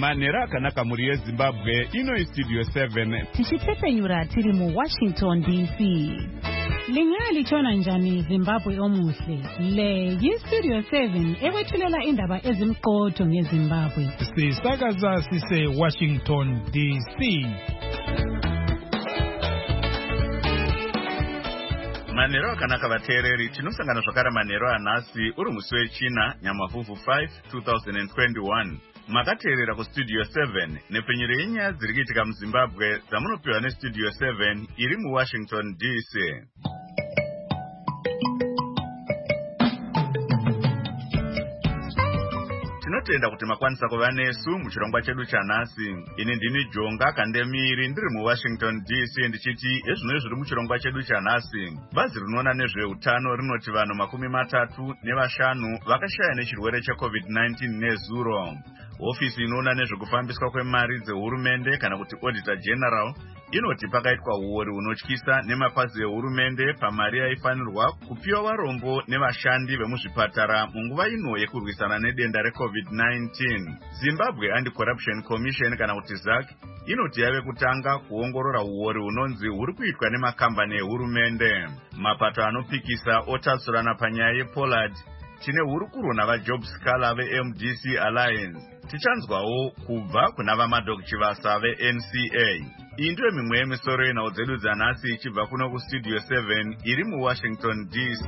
manhero akanaka muri yezimbabwe. Ino istudio 7 tichitepenyura tiri mu Washington DC. Lingalitshona njani Zimbabwe omuhle? Le yistudio 7 ekwethulela indaba ezimqotho ngeZimbabwe. Sisakaza sise Washington DC. Manhero akanaka vateereri, tinosangana zvakare manhero anhasi uri musi wechina nyamavhuvhu 5 2021. Makateerera kustudio 7 nepfenyuro yenyaya dziri kuitika muZimbabwe dzamunopiwa nestudio 7 iri muWashington DC. Tinotenda kuti makwanisa kuva nesu muchirongwa chedu chanhasi. Ini ndini Jonga Kandemiri ndiri muWashington DC ndichiti ezvino zviri muchirongwa chedu chanhasi. Bazi rinoona nezveutano rinoti vanhu 35 vakashaya nechirwere cheCovid-19 nezuro. Ofisi inoona nezvekufambiswa kwemari dzehurumende kana kuti Auditor General inoti pakaitwa uori hunotyisa nemapazi ehurumende pamari yaifanirwa kupiwa varombo nevashandi vemuzvipatara munguva ino yekurwisana nedenda reCovid-19. Zimbabwe Anti-Corruption Commission kana kuti ZAC inoti yave kutanga kuongorora uori hunonzi huri kuitwa nemakambani ehurumende. Mapato anopikisa otasurana panyaya yePollard. Tine hurukuro navaJobs Kala veMDC Alliance. Tichanzwawo kubva kuna vaMadok Chivasa veNCA. Iyi ndiyo mimwe yemisoro yenhau dzedu dzanhasi ichibva kuno kustudio 7 iri muWashington DC.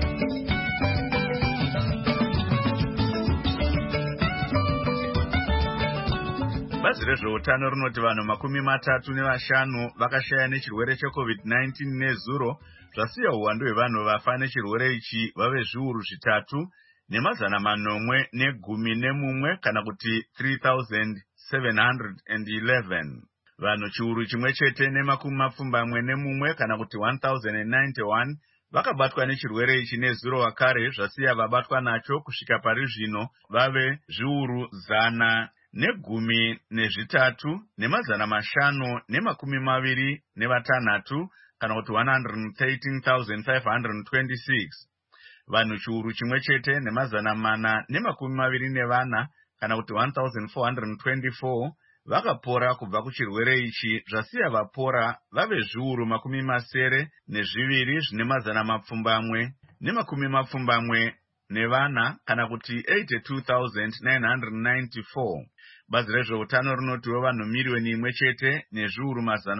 Bazi rezveutano rinoti vanhu 35 vakashaya nechirwere cheCovid-19 nezuro, zvasiya uwandu hwevanhu vafa nechirwere ichi vave zviuru 3 nemazana 911 kana kuti 3,711. Vanhu chiuru chimwe chete ne41 kana kuti 1,091 vakabatwa nechirwere ichi nezuro vakare, zvasiya vabatwa nacho kusvika pari zvino vave zviuru 113 nemazana 526 kana kuti 113,526. Vanhu chiuru chimwe chete nemazana 424 kana kuti 1,424 vakapora kubva kuchirwere ichi, zvasiya vapora vave zviuru 72 zvine mazana 774 kana kuti 82,994. Bazi rezveutano rinotiwo vanhu miriyoni imwe chete nezviuru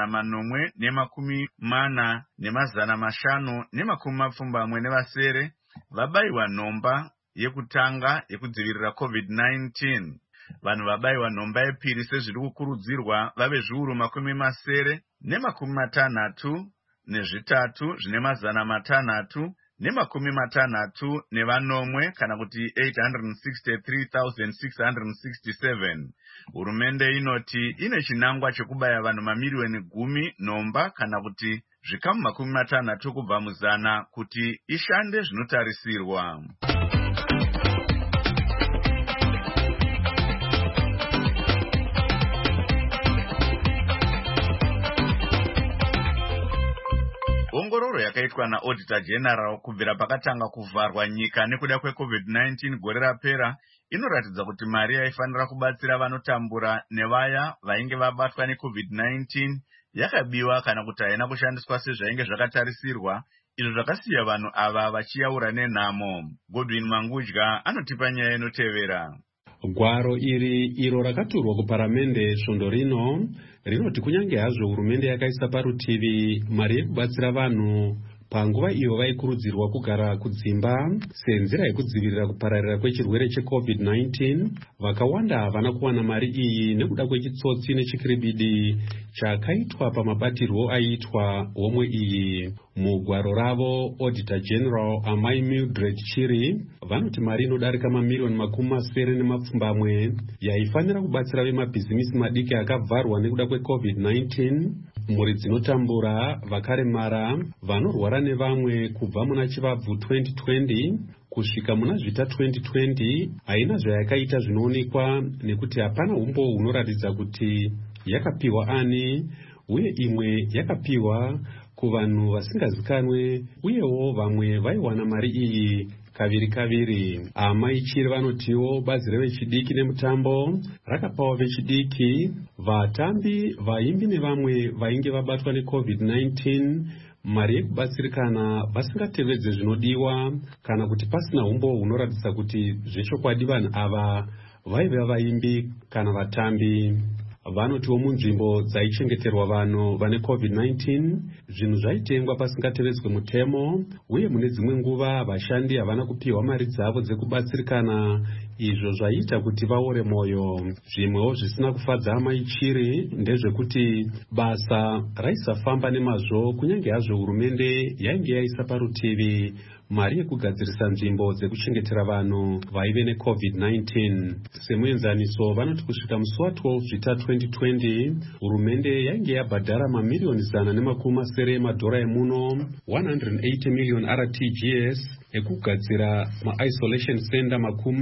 480,570 vabayiwa nhomba yekutanga yekudzivirira COVID-19. Vanhu vabayiwa nhomba yepiri sezviri kukurudzirwa vave zviuru 663 zvine mazana 660 kana kuti 863,667. Hurumende inoti ine chinangwa chekubaya vanhu mamiriyoni 10 nhomba kana kuti zvikamu 60 kubva muzana kuti ishande zvinotarisirwa. Ongororo yakaitwa naAuditor General kubvira pakatanga kuvharwa nyika nekuda kweCovid-19 gore rapera inoratidza kuti mari yaifanira kubatsira vanotambura nevaya vainge vabatwa neCovid-19 yakabiwa kana kuti haina kushandiswa sezvainge zvakatarisirwa, izvo zvakasiya vanhu ava vachiyaura nenhamo. Godwin Mangudya anotipa nyaya inotevera. Gwaro iro rakaturwa kuparamende svondo rino rinoti kunyange hazvo hurumende yakaisa parutivi mari yekubatsira vanhu panguva iyo vaikurudzirwa kugara kudzimba senzira yekudzivirira kupararira kwechirwere cheCovid-19, vakawanda havana kuwana mari iyi nekuda kwechitsotsi nechikiribidi chakaitwa pamabatirwo aiitwa homwe iyi. Mugwaro ravo Auditor General Amai Mildred Chiri vanoti mari inodarika mamiriyoni 7 yaifanira kubatsira vemabhizimisi madiki akavharwa nekuda kweCovid-19, mhuri dzinotambura, vakaremara, vanorwara nevamwe kubva muna chivabvu 2020 kusvika muna zvita 2020 haina zvayakaita zvinoonekwa nekuti hapana umbo hunoratidza kuti yakapiwa ani, uye imwe yakapiwa kuvanhu vasingazikanwe, uyewo vamwe vaiwana mari iyi kaviri. Amaichiri vanotiwo bazi revechidiki nemutambo rakapawo vechidiki, vatambi, vaimbi nevamwe vainge vabatwa neCovid-19 mari yekubatsirikana vasingatevedze zvinodiwa kana kuti pasina umbo hunoratidza kuti zvechokwadi vanhu ava vaiva vaimbi kana vatambi. Vanotiwo munzvimbo dzaichengeterwa vanhu vane COVID-19 zvinhu zvaitengwa pasingatevedzwe mutemo, uye mune dzimwe nguva vashandi havana kupiwa mari dzavo dzekubatsirikana, izvo zvaita kuti vaore mwoyo. Zvimwewo zvisina kufadza amaichiri ndezvekuti basa raisafamba nemazvo, kunyange hazvo hurumende yainge yaisa parutivi mari yekugadzirisa nzvimbo dzekuchengetera vanhu vaive neCovid-19. Semuenzaniso, vanoti kusvika musi wa12 Zvita 2020 hurumende yainge yabhadhara mamiliyoni 170 emadhora emuno, 180 million RTGS ekugadzira ma-isolation center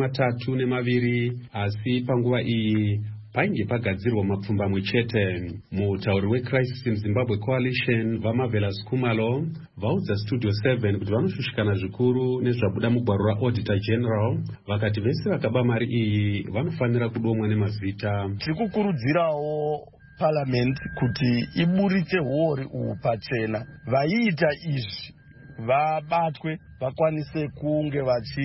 32, asi panguva iyi painge pagadzirwa mapfumbamwe chete. Mutauri weCrisis in Zimbabwe Coalition vaMarvelous Khumalo vaudza Studio 7 kuti vanoshushikana zvikuru nezvabuda mugwaro raAuditor General, vakati vese vakaba mari iyi vanofanira kudomwa nemazita. Tirikukurudzirawo Parliament kuti iburitse huori uhu pachena, vaiita izvi vabatwe vakwanise kunge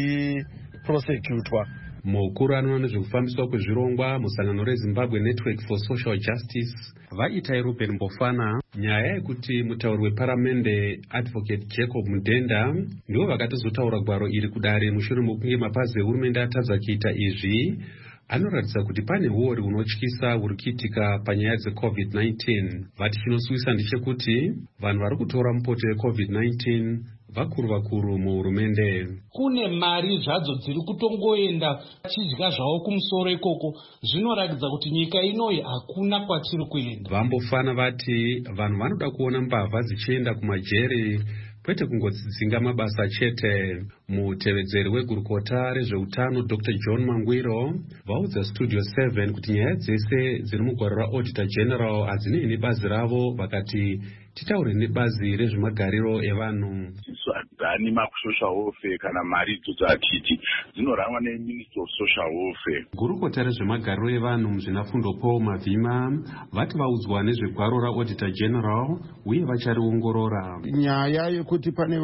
vachiprosecutwa. Mukuru anoona nezvekufambiswa kwezvirongwa musangano reZimbabwe Network for Social Justice vaita Ruben Mbofana, nyaya yekuti mutauri weparamende Advocate Jacob Mudenda ndivo vakatozotaura gwaro iri kudare mushure mokunge mapazi ehurumende atadza kuita izvi, anoratidza kuti pane huori hunotyisa huri kuitika panyaya dzeCovid-19. Vati chinosuvisa ndechekuti vanhu vari kutora mupoto weCovid-19 vakuru muhurumende. Kune mari zvadzo dziri kutongoenda chidya zvavo kumusoro ikoko, zvinoratidza kuti nyika inoyi hakuna kwatiri kuenda. Vambofana vati vanhu vanoda kuona mbavha dzichienda kumajeri kwete kungodzidzinga mabasa chete. Mutevedzeri wegurukota rezveutano Dr. John Mangwiro vaudza Studio 7 kuti nyaya dzese dziri mugwaro raAuditor General hadzinei nebazi ravo, vakati titaure nebazi rezvemagariro evanhu. Hadzani makusocial welfare kana mari idzodzo atiti dzinorangwa neMinister of Social Welfare. Gurukota rezvemagariro evanhu muzvinafundo Paul Mavhima vati vaudzwa nezvegwaro raAuditor General uye vachariongorora. Nyaya yekuti pane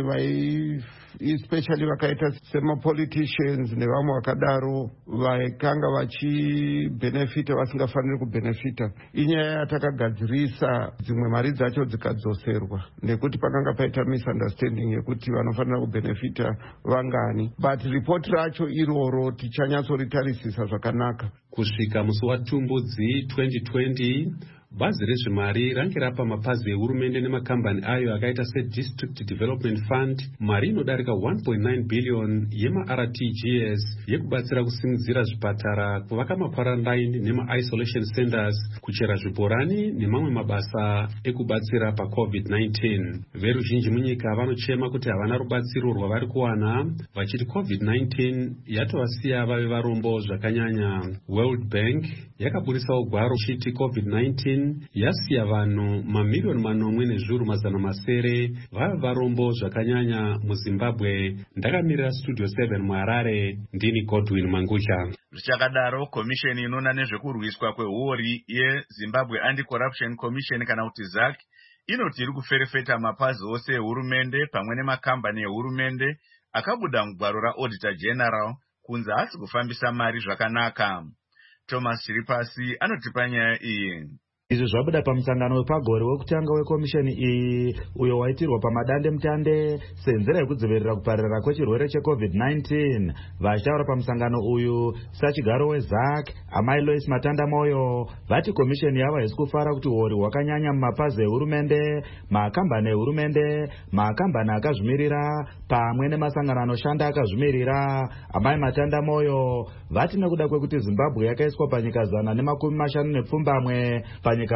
vamwe especially vakaita semapoliticians nevamwe vakadaro vaikanga vachibenefita vasingafaniri kubenefita, inyaya yatakagadzirisa dzimwe mari dzacho dzikadzoserwa nekuti pakanga paita misunderstanding yekuti vanofanira kubenefita vangani, but report racho iroro tichanyatsoritarisa zvakanaka. Kusvika musi waTumbudzi 2020 bazi rezvemari range rapa mapazi ehurumende nemakambani ayo akaita seDistrict Development Fund mari inodarika 1.9 billion yema-RTGS yekubatsira kusimudzira zvipatara, kuvaka makwarantine nema-isolation centers, kuchera zvibhorani nemamwe mabasa ekubatsira paCovid-19. Veruzhinji munyika vanochema kuti havana rubatsiro rwavari kuwana, vachiti COVID-19 yatovasiya vave varombo zvakanyanya. World Bank yakaburitsawo gwaro chiti COVID-19 yasiya vanhu mamiliyoni 8,700 vava varombo zvakanyanya muZimbabwe. Ndakamirira Studio 7 muHarare, ndini Godwin Mangucha. Zvichakadaro, komisheni inoona nezvekurwiswa kwehuori yeZimbabwe Anti-Corruption Commission kana kuti ZAC inoti iri kuferefeta mapazi ose ehurumende pamwe nemakambani ehurumende akabuda mugwaro raAuditor General kunze asi kufambisa mari zvakanaka. Thomas Chiripasi anotipa nyaya iyi. Izvi zvabuda pamusangano wepagore wekutanga wekomisheni iyi uyo waitirwa pamadande mutande senzera yekudzivirira kupararira kwechirwere cheCovid-19. Vachitaura pamusangano uyu sachigaro weZAC Amai Lois Matanda Moyo vati komisheni yava haisi kufara kuti huori hwakanyanya mumapazi ehurumende, makambani ehurumende, makambani akazvimirira pamwe nemasangano anoshanda akazvimirira. Amai Matanda Moyo vati nekuda kwekuti Zimbabwe yakaiswa panyika 150 panyika panyika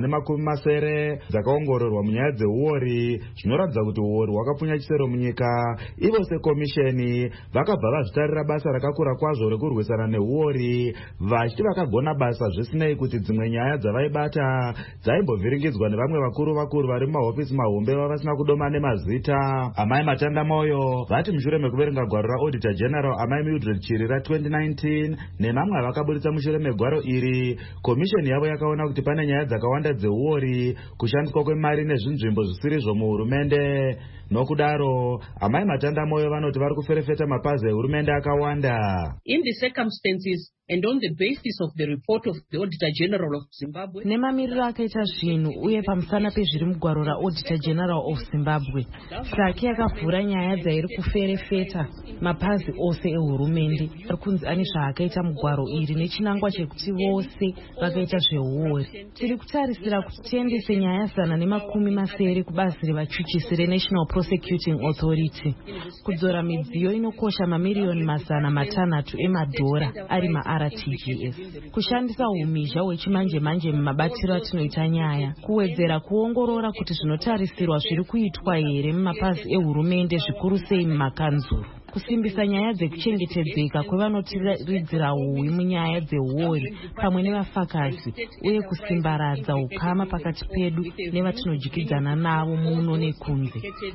170 dzakaongororwa munyaya dzeuori zvinoratidza kuti uori hwakapfunya chisero munyika. Ivo sekomisheni vakabva vazvitarira basa rakakura kwazvo rekurwisana neuori, vachiti vakagona basa zvisinei kuti dzimwe nyaya dzavaibata dzaimbovhiringidzwa nevamwe vakuru vari mumahofisi mahombe vavasina kudoma nemazita. Amai Matanda Moyo vati mushure mekuverenga gwaro raAuditor General Amai Mildred Chiri ra2019 nemamwe avakaburitsa mushure megwaro iri, komisheni yavo yakaona kuti pane nyaya dzakawanda dzeuori, kushandiswa kwemari nezvinzvimbo zvisirizvo muhurumende. Nokudaro Amai Matanda Moyo vanoti vari kuferefeta mapazi ehurumende akawanda. In the circumstances and on the basis of the report of the Auditor General of Zimbabwe, nemamiriro akaita zvinhu uye pamusana pezviri mugwaro raAuditor General of Zimbabwe, saki yakavhura nyaya dzairi kuferefeta mapazi ose ehurumende ari kunzi ane zvaakaita mugwaro iri nechinangwa chekuti vose vakaita zveuori. Tiri kutarisira kuti tiendese nyaya 170 kubazi revachuchisi reNational Prosecuting Authority kudzora midziyo inokosha mamiriyoni 600 emadhora ari maRTGS, kushandisa umhizha hwechimanje-manje mumabatiro atinoita nyaya, kuwedzera kuongorora kuti zvinotarisirwa zviri kuitwa here mumapazi ehurumende zvikuru sei mumakanzuru, kusimbisa nyaya dzekuchengetedzeka kwevanotiridzira uwi munyaya dzeuori pamwe nevafakazi, uye kusimbaradza ukama pakati pedu nevatinojikidzana navo muno nekunze.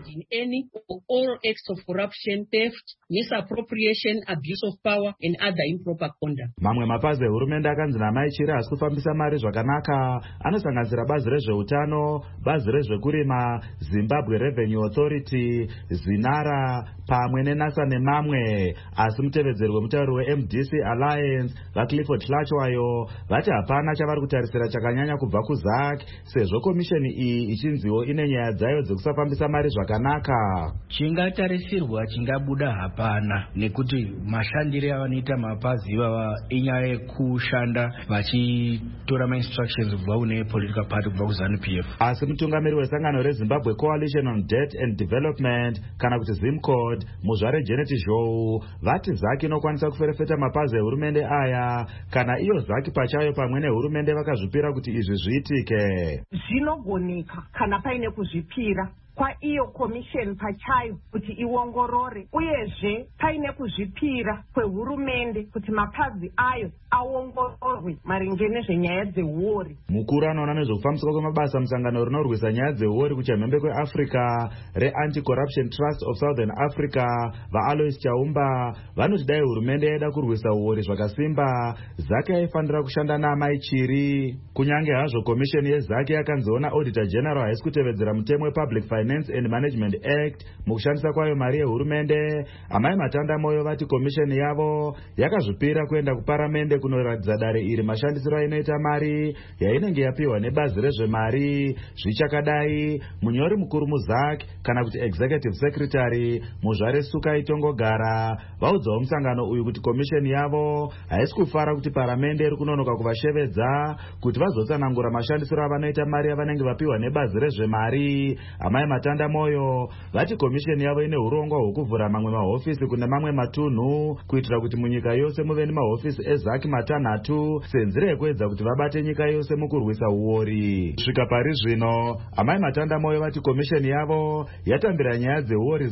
all acts of corruption, theft, misappropriation, abuse of power and other improper conduct. Mamwe mapazi ehurumende akanzi naMai Chiri asi kufambisa mari zvakanaka anosanganisira bazi rezveutano, bazi rezvekurima, Zimbabwe Revenue Authority, Zinara pamwe neNASA nemamwe. Asi mutevedzeri wemutauri weMDC Alliance vaClifford Hlachwayo vati hapana chavari kutarisira chakanyanya kubva kuZAC sezvo komisheni iyi ichinziwo ine nyaya dzayo dzekusafambisa mari zvakanaka. Chingatarisirwa chingabuda hapana, nekuti mashandire avanoita mapazi ivava inyaya yekushanda vachitora ma-instructions kubva kune political party kubva kuZANU-PF. Asi mutungamiri wesangano reZimbabwe Coalition on Debt and Development kana kuti ZIMCOD Muzvare Janet Zhou vati ZAC inokwanisa kuferefeta mapazi ehurumende aya kana iyo ZAC pachayo pamwe nehurumende vakazvipira kuti izvi zviitike. Zvinogoneka kana paine kuzvipira kwa iyo commission pachayo kuti iongorore, uyezve paine kuzvipira kwehurumende kuti mapazi ayo aongororwe maringe nezvenyaya dzeuori. Mukuru anoona nezvekufambiswa kwemabasa musangano rinorwisa nyaya dzeuori kuchamhembe kweAfrica reAnti-Corruption Trust of Southern Africa vaAlois Chaumba vanoti dai hurumende yaida kurwisa uori zvakasimba, ZAC yaifanira kushanda naMai Chiri. Kunyange hazvo komisheni yeZAC yakanziona Auditor General haisi kutevedzera mutemo wePublic Finance and Management Act mukushandisa kwayo mari yehurumende. Amai Matanda Moyo vati komisheni yavo yakazvipira kuenda kuparamende kunoratidza dare iri mashandisiro ainoita mari yainenge yapiwa nebazi rezvemari. Zvichakadai, munyori mukuru muZAC kana kuti Executive Secretary Muzvare Sukai Tongogara vaudzawo musangano uyu kuti komisheni yavo haisi kufara kuti paramende iri kunonoka kuvashevedza kuti vazotsanangura mashandisiro avanoita mari yavanenge vapiwa nebazi rezvemari. Amai Matanda Moyo vati komisheni yavo ine urongwa hwekuvhura mamwe mahofisi kune mamwe matunhu kuitira kuti munyika yose muve nemahofisi eZAC matanhatu senzira yekuedza kuti vabate nyika yose mukurwisa uori. Svika pari zvino, Amai Matanda Moyo vati komisheni yavo yatambira nyaya dzeuori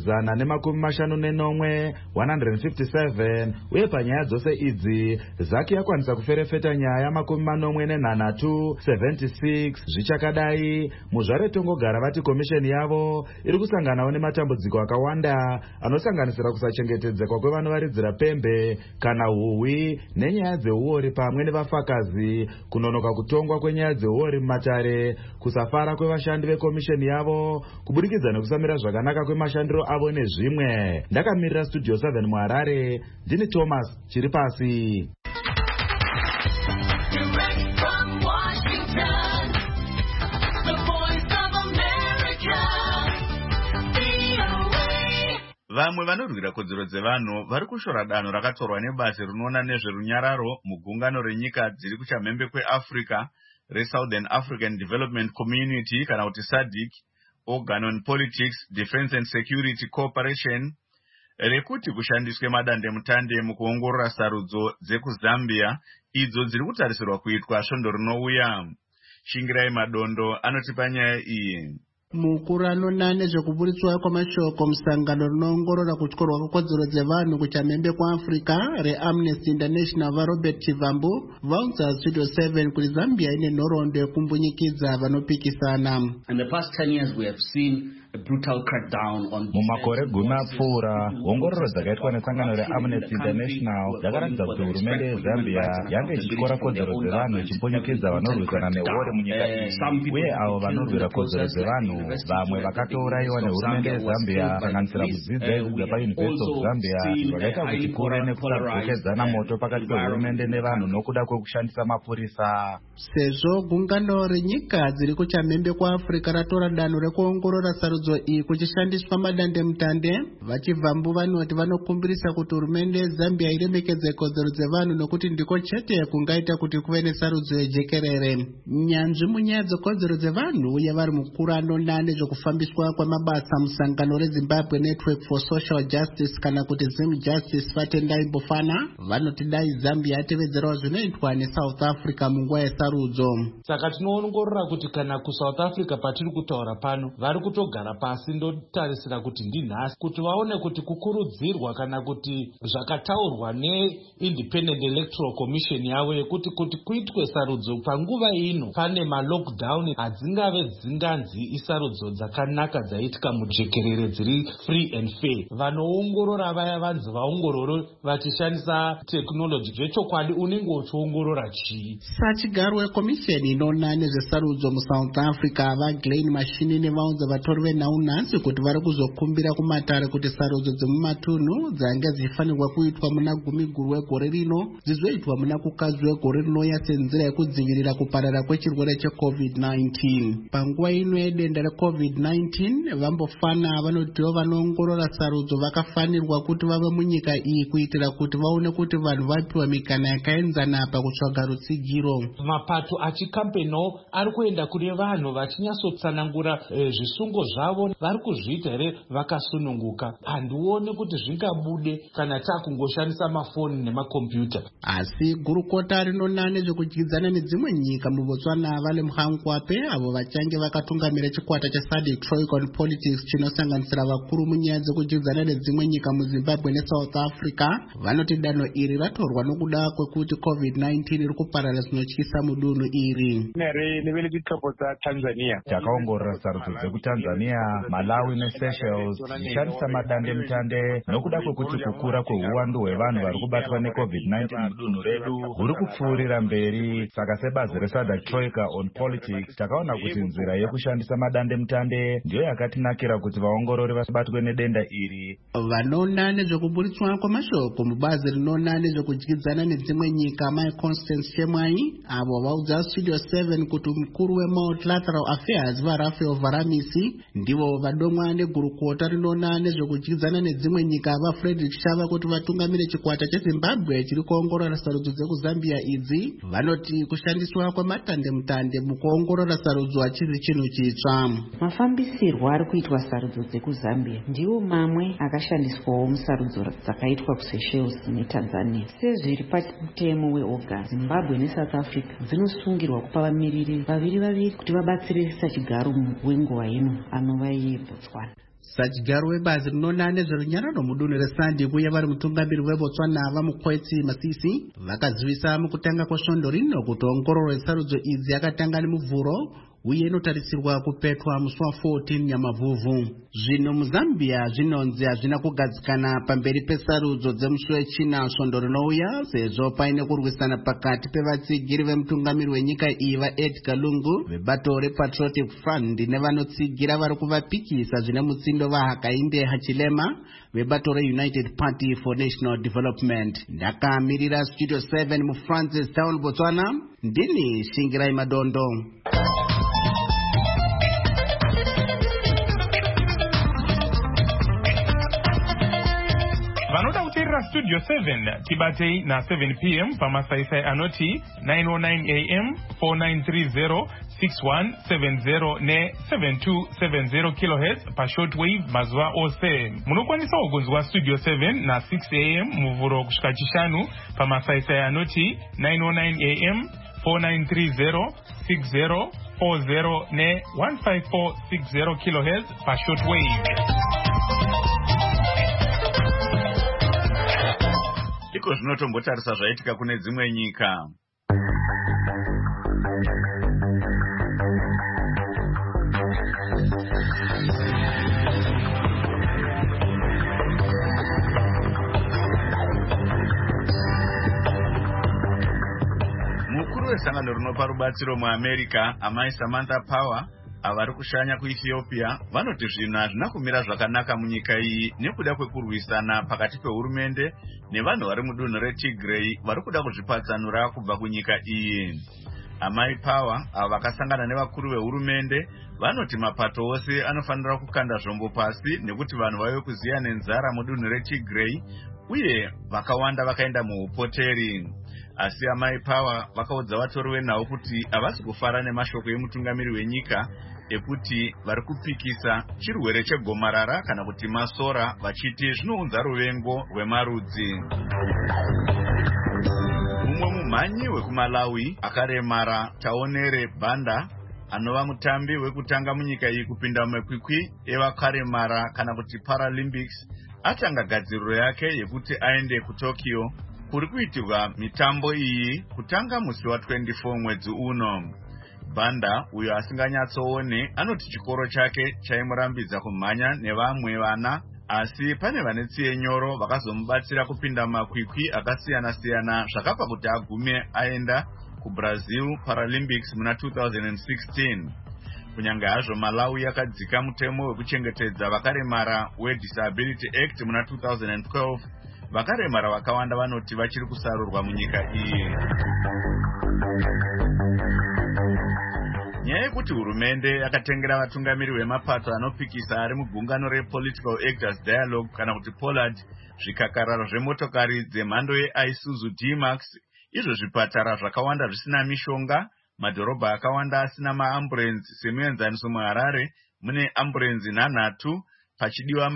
159 157 uye panyaya dzose idzi ZAC yakwanisa kuferefeta nyaya 43 76. Zvichakadai, Muzvare Tongogara vati komisheni yavo iri kusanganawo nematambudziko akawanda anosanganisira kusachengetedzeka kwevanovaridzira pembe kana huhwi nenyaya dzeuori pamwe nevafakazi, kunonoka kutongwa kwenyaya dzeuori mumatare, kusafara kwevashandi vekomisheni yavo kuburikidza nekusamira zvakanaka kwemashandiro avo nezvimwe. Ndakamirira Studio 7 muHarare, ndini Thomas Chiripasi. Vamwe vanorwira kodzero dzevanhu vari kushora danho rakatorwa nebazi rinoona nezverunyararo mugungano renyika dziri kuchamhembe kweAfrica reSouthern African Development Community kana kuti SADC, Organ on Politics, Defense and Security Cooperation, rekuti kushandiswe madandemutande mukuongorora sarudzo dzekuZambia idzo dziri kutarisirwa kuitwa svondo rinouya. Shingirai Madondo anotipa nyaya iyi. Mukuru anona nezvekuburitswa kwamashoko musangano rinoongorora kutyorwa kwekodzero dzevanhu kuchamhembe kwaAfrica reAmnesty International vaRobert Chivambu vaudza Studio 7 kuti Zambia ine nhoroondo yekumbunyikidza vanopikisana. In the past 10 years we have seen a brutal crackdown on mumakore gumi apfuura ongororo dzakaitwa nesangano reAmnesty International dzakaratidza kuti hurumende yeZambia yange ichityora kodzero dzevanhu ichimbunyikidza vanorwisana neore munyika iyi, uye avo vanorwira kodzero dzevanhu vamwe vakatourayiwa nehurumende yeZambia kusanganisira mudzidzi aidzidza paUniversity of Zambia, zvakaita kuti kuve nekusadzokedzana moto pakati pehurumende nevanhu nokuda kwekushandisa mapurisa. Sezvo gungano renyika dziri kuchamhembe kwaAfrica ratora danho rekuongorora sarudzo iyi kuchishandiswa madandemutande, vaChivambu vanoti vanokumbirisa kuti hurumende yeZambia iremekedze kodzero dzevanhu nokuti ndiko chete kungaita kuti kuve nesarudzo yejekerere. Nyanzvi munyaya dzekodzero dzevanhu uye vari mukuru anona nezvekufambiswa kwemabasa musangano reZimbabwe Network for Social Justice kana kuti Zim Justice Vatendai Bofana vanoti dai Zambia yatevedzerawo zvinoitwa neSouth Africa munguva yesarudzo. Saka tinoongorora kuti kana kuSouth Africa patiri kutaura pano vari kutogara pasi ndotarisira kuti ndinhasi kuti vaone kuti kukurudzirwa kana kuti zvakataurwa neIndependent Electoral Commission yavo yekuti kuitwe sarudzo panguva ino pane malockdown hadzingave dzinganzi isarudzo dzakanaka dzaitika mujekerere dziri free and fair. Vanoongorora vaya vanzi vaongororo vachishandisa technology, zvechokwadi unenge uchiongorora chii? Sachigaro wekomisheni inoona nezvesarudzo muSouth Africa vaGlenn Mashini nevaunza vatori venhau nhasi kuti vari kuzokumbira kumatare kuti sarudzo dzemumatunhu dzanga dzichifanirwa kuitwa muna gumi guru wegore rino dzizoitwa muna kukadzi wegore rinouya senzira yekudzivirira kuparara kwechirwere cheCovid-19. Panguva ino yedenda reCovid-19 vambofana vanotiwo vanoongorora sarudzo vakafanirwa kuti vave munyika iyi kuitira kuti vaone kuti vanhu vapiwa mikana yakaenzana pakutsvaga rutsigiro. Mapato achikampeniwo ari kuenda kune vanhu vachinyatsotsanangura zvisungo zvavo vari kuzviita here vakasununguka. Handione kuti zvingabude kana takungoshandisa mafoni nemakombiyuta. Asi gurukota rinona nezvekudyidzana nedzimwe nyika muBotswana vale muHangwape avo vachange vakatungamira chikwata cheSADC Troika on Politics chinosanganisira vakuru munyaya dzekudyidzana nedzimwe nyika muZimbabwe neSouth Africa vanoti danho iri ratorwa nokuda kwekuti COVID-19 iri kuparara zvinotyisa mudunhu iri. Takaongorora sarudzo dzekuTanzania, Malawi neSeychelles zichishandisa madandemutande nokuda kwekuti kukura kweuwandu hwevanhu vari kubatwa neCovid-19 mudunhu redu huri kupfuurira mberi. Saka sebazi reSADC Troika on Politics takaona kuti nzira yekushandisa madandemutande ndiyo yakatinakira kuti vaongorori vasabatwe nedenda iri. Vanoona nezvekuburitswa kwamashoko mubazi rinoona nezvekudyidzana nedzimwe nyika Mai Constance Chemwai avo vaudza Studio 7 kuti mukuru weMultilateral Affairs vaRafael Varamisi ndivo vadomwa negurukota rinoona nezvekudyidzana nedzimwe nyika vaFrederick Shava kuti vatungamire chikwata cheZimbabwe chiri kuongorora sarudzo dzekuZambia idzi vanoti kushandiswa kwematandemutande mukuongorora sarudzo hachisi chinhu chitsva. Mafambisirwo ari kuitwa sarudzo dzekuZambia ndiwo mamwe akashandiswawo musarudzo dzakaitwa kuSeychelles neTanzania. Sezviri pamutemo weOGA, Zimbabwe neSouth Africa dzinosungirwa kupa vamiriri vaviri kuti vabatsirisisa chigaro wenguva ino anova yeBotswana. Sachigaro webazi rinoona nezverunyararo mudunhu reSADC uye vari mutungamiri weBotswana vaMukwetsi Masisi vakazivisa mukutanga kwesvondo rino kuti ongororo yesarudzo idzi yakatanga nemuvhuro uye inotarisirwa kupetwa musi wa14 Nyamavhuvhu. Zvino muZambia zvinonzi hazvina kugadzikana pamberi pesarudzo dzemusi wechina svondo rinouya sezvo paine kurwisana pakati pevatsigiri vemutungamiri wenyika iyi vaEdgar Lungu vebato rePatriotic Front nevanotsigira vari kuvapikisa zvine mutsindo vaHakainde Hichilema vebato reUnited Party for National Development. Ndakamirira Studio 7 muFrancis Town, Botswana, ndini Shingirai Madondo. Vanoda kuteerera Studio 7 tibatei na 7 p.m. pamasaisai anoti 909 am 4930 6170 ne 7270 kHz pashortwave mazuva ose. Munokwanisa kugonzwa Studio 7 na 6 am muvhuro kusvika chishanu pamasaisai anoti 909 am 4930 60 40 ne 15460 kilohertz pashortwave. Iko zvinotombotarisa zvaitika kune dzimwe nyika. Mukuru wesangano rinopa rubatsiro muAmerica, amai Samantha Power, avari kushanya kuEthiopia, vanoti zvinhu hazvina kumira zvakanaka munyika iyi nekuda kwekurwisana pakati pehurumende nevanhu vari mudunhu reTigray vari kuda kuzvipatsanura kubva kunyika iyi. Amai Power, ava vakasangana nevakuru vehurumende, vanoti mapato ose anofanira kukanda zvombo pasi nekuti vanhu vave kuziya nenzara mudunhu reTigray uye vakawanda vakaenda muupoteri. Asi amai Power vakaudza vatori venhau kuti havasi kufara nemashoko emutungamiri wenyika ekuti vari kupikisa chirwere chegomarara kana kuti masora, vachiti zvinounza ruvengo rwemarudzi. Mumwe mumhanyi wekuMalawi akaremara Taonere Banda, anova mutambi wekutanga munyika iyi kupinda mumakwikwi evakaremara kana kuti Paralympics, atanga gadziriro yake yekuti aende kuTokyo kuri kuitirwa mitambo iyi kutanga musi wa24 mwedzi uno. Banda, uyo asinganyatsoone, anoti chikoro chake chaimurambidza kumhanya nevamwe vana, asi pane vane tsiye nyoro vakazomubatsira kupinda makwikwi akasiyana-siyana zvakapa kuti agume aenda kuBrazil Paralympics muna 2016. Kunyange hazvo Malawi yakadzika mutemo wekuchengetedza vakaremara weDisability Act muna 2012, vakaremara vakawanda vanoti vachiri kusarurwa munyika iyi. Nyaya yekuti hurumende yakatengera vatungamiri vemapato anopikisa ari mugungano rePolitical Actors Dialogue kana kuti POLAD zvikakararo zvemotokari dzemhando yeIsuzu D-Max, izvo zvipatara zvakawanda zvisina mishonga, madhorobha akawanda asina maamburenzi semuenzaniso muHarare mune amburenzi 3 pachidiwa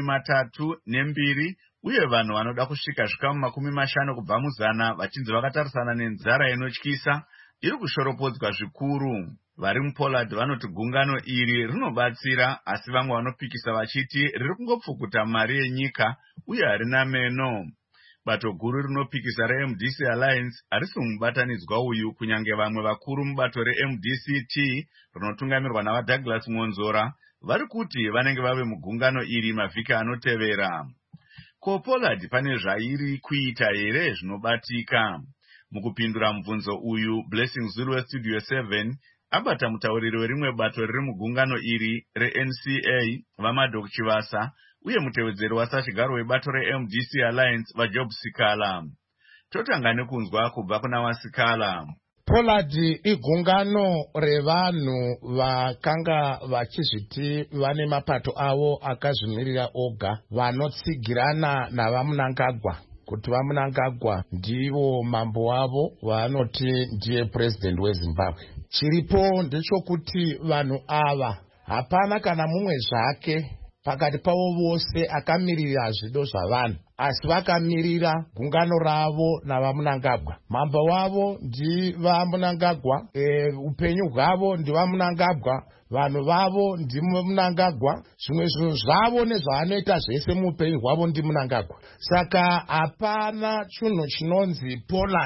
32, uye vanhu vanoda kusvika zvikamu 50 kubva muzana vachinzi vakatarisana nenzara inotyisa iri kushoropodzwa zvikuru. Vari muPoland vanoti gungano iri rinobatsira, asi vamwe vanopikisa vachiti riri kungopfukuta mari yenyika uye harina meno. Bato guru rinopikisa reMDC Alliance harisi mubatanidzwa uyu, kunyange vamwe vakuru mubato reMDCT rinotungamirwa navaDouglas Monzora vari kuti vanenge vave mugungano iri mavhiki anotevera. Ko Poland pane zvairi kuita here zvinobatika? Mukupindura mubvunzo uyu, Blessing Zulu weStudio 7 abata mutauriri werimwe bato riri mugungano iri reNCA vaMadok Chivasa uye mutevedzeri wasachigaro webato reMDC Alliance vaJob Sikala. Totanga nekunzwa kubva kuna waSikala. Poland igungano revanhu vakanga vachizviti vane mapato avo akazvimirira oga, vanotsigirana navaMnangagwa kuti vaMnangagwa ndivo mambo wavo, vanoti ndiye president weZimbabwe. Chiripo ndechokuti vanhu ava hapana kana mumwe zvake pakati pavo vose akamirira zvido zvavanhu, asi vakamirira gungano ravo navaMnangagwa. Mambo wavo ndivaMnangagwa, upenyu hwavo ndivaMnangagwa, vanhu vavo ndiMnangagwa, zvimwe zvinhu zvavo nezvaanoita zvese muupenyu hwavo ndiMnangagwa. Saka hapana chinhu chinonzi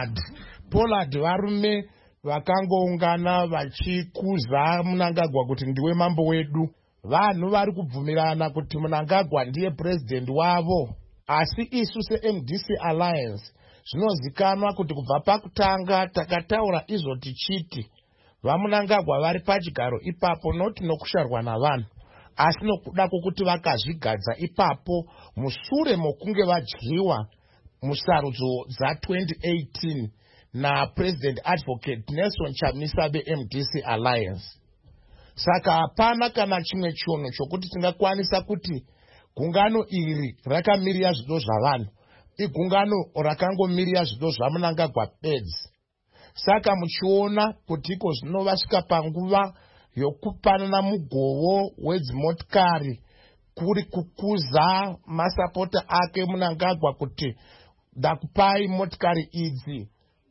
Poland varume vakangoungana vachikuza Mnangagwa kuti ndiwe mambo wedu. Vanhu vari kubvumirana kuti Mnangagwa ndiye president wavo, asi isu seMDC Alliance zvinozikanwa kuti kubva pakutanga takataura izvo tichiti vaMnangagwa vari pachigaro ipapo, noti nokusharwa navanhu, asi nokuda kwokuti vakazvigadza ipapo mushure mokunge vadyiwa musarudzo dza2018 naPresident Advocate Nelson Chamisa beMDC Alliance. Saka hapana kana chimwe chinhu chokuti tingakwanisa kuti gungano iri rakamirira zvido zvavanhu, igungano rakangomirira zvido zvaMnangagwa bedzi. Saka muchiona kuti iko zvino vasvika panguva yokupanana mugovo wedzimotikari kuri kukuza masapota ake Mnangagwa kuti ndakupai motikari idzi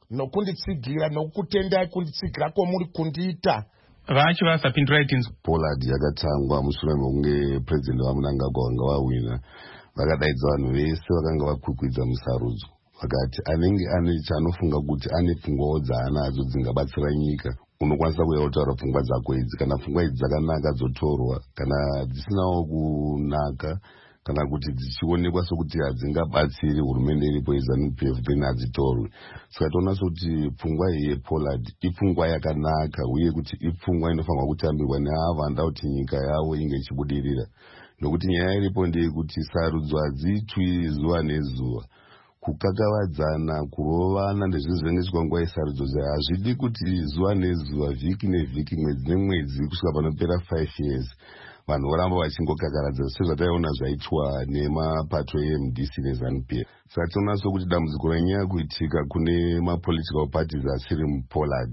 nokunditsigira nokutendai kunditsigira kwomuri kundiita. Vachi vasapindura itinzwa. Pollard yakatangwa mushure mekunge president vaMnangagwa vanga vawina. Vakadaidza vanhu vese vakanga vakwikwidza musarudzo. Vakati anenge ane chaanofunga kuti ane pfungwawo dzaanadzo dzingabatsira nyika. Unokwanisa kuuya kutaura pfungwa dzako idzi. Kana pfungwa idzi dzakanaka dzotorwa. Kana dzisinawo kunaka. Kana kuti dzichionekwa sokuti hadzingabatsiri hurumende iripo yeZANU-PF then hadzitorwe. Saka toona sokuti pfungwa iyi yePollard ipfungwa yakanaka uye kuti ipfungwa inofanirwa kutambirwa neava vanoda kuti nyika yavo inge ichibudirira. Nokuti nyaya iripo ndeyekuti sarudzo hadziitwi zuva nezuva. Kukakavadzana, kurovana ndezvinhu zvinenge zvichiitwa yesarudzo hazvidi kuti zuva nezuva, vhiki nevhiki, mwedzi nemwedzi kusvika panopera 5 years. Vanhu voramba vachingokakaradza sezvataiona zvaitwa nemapato eMDC neZANU-PF. Saka tinoona sokuti dambudziko renyaya kuitika kune mapolitical parties asiri muPollard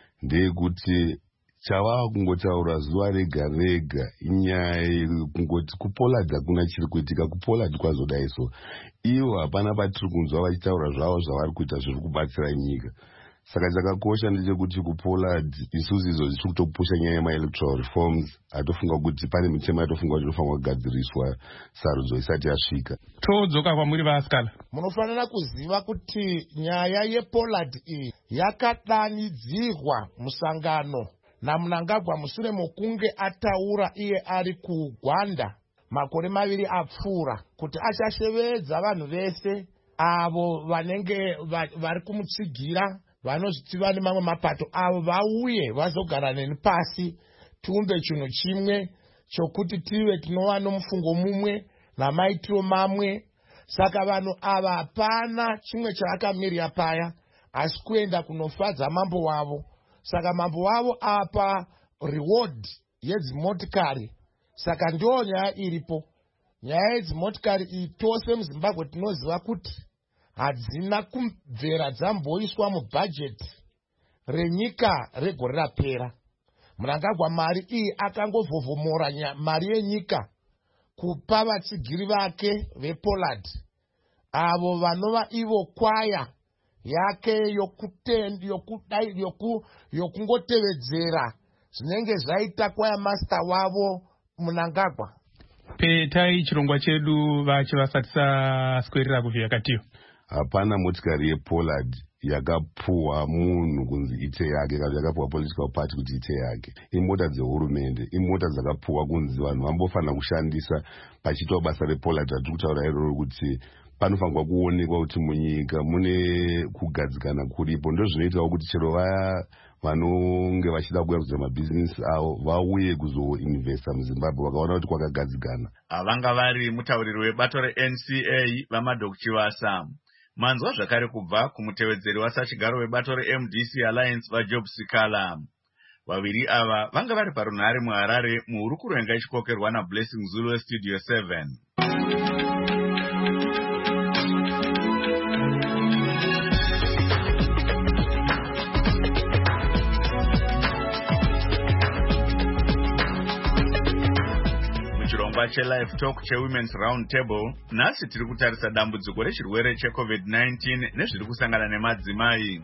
ndeyekuti chava kungotaura zuva rega rega inyaya yekungoti kuPollard hakuna chiri kuitika, kuPollard kwazodai so. Ivo hapana patiri kunzwa vachitaura zvavo zvavari kuita zviri kubatsira nyika. Saka chakakosha ndechekuti kuPollard isusu izvo zvichiri kutopusha nyaya yemaelectoral reforms. Atofunga kuti pane mitemo yatofunga kuti inofanirwa kugadziriswa sarudzo isati yasvika. Todzoka kwamuri vasikana. Munofanira kuziva kuti nyaya yePollard iyi yakadanidzirwa musangano naMnangagwa mushure mokunge ataura iye ari kuGwanda makore 2 apfuura kuti achashevedza vanhu vese avo vanenge vari kumutsigira vanozvitiva nemamwe mapato avo vauye vazogara neni pasi tiumbe chinhu chimwe chokuti tive tinova nomufungo mumwe namaitiro mamwe. Saka vanhu ava hapana chimwe chaakamirira paya asi kuenda kunofadza mambo wavo. Saka mambo wavo apa reward yedzimotikari. Saka ndio nyaya iripo. Nyaya yedzimotikari iyi tose muZimbabwe tinoziva kuti hadzina kubvera dzamboiswa mubhajeti renyika regore rapera. Mnangagwa mari iyi akangovhovomora mari yenyika kupa vatsigiri vake vePollard avo vanova ivo kwaya yake yokungotevedzera zvinenge zvaita kwaya master wavo Mnangagwa. Petai chirongwa chedu vachi vasati saswerera kuvhiyakatiyo. Hapana motikari yePollard yakapuwa munhu kunzi ite yake kana yakapuwa political party kuti ite yake. Imota dzehurumende, imota dzakapuwa kunzi vanhu vambofanira kushandisa pachiitwa basa rePollard. Hatiri kutaura iroro kuti panofanirwa kuonekwa kuti munyika mune kugadzikana kuripo. Ndozvinoitawo kuti chero vaya vanonge vachida kuuya kuita mabhizinesi avo vauye kuzoinvesta muZimbabwe vakaona kuti kwakagadzikana. Vanga vari mutauriri webato reNCA vaMadok Chivasa. Manzwa zvakare kubva kumutevedzeri wasachigaro webato reMDC Alliance vaJob Sikala. Vaviri ava vanga vari parunhare muHarare muhurukuro yanga ichikokerwa naBlessing Zulu weStudio 7. Live talk chewomen's round table. Nhasi tiri kutarisa dambudziko rechirwere cheCovid-19 nezviri kusangana nemadzimai.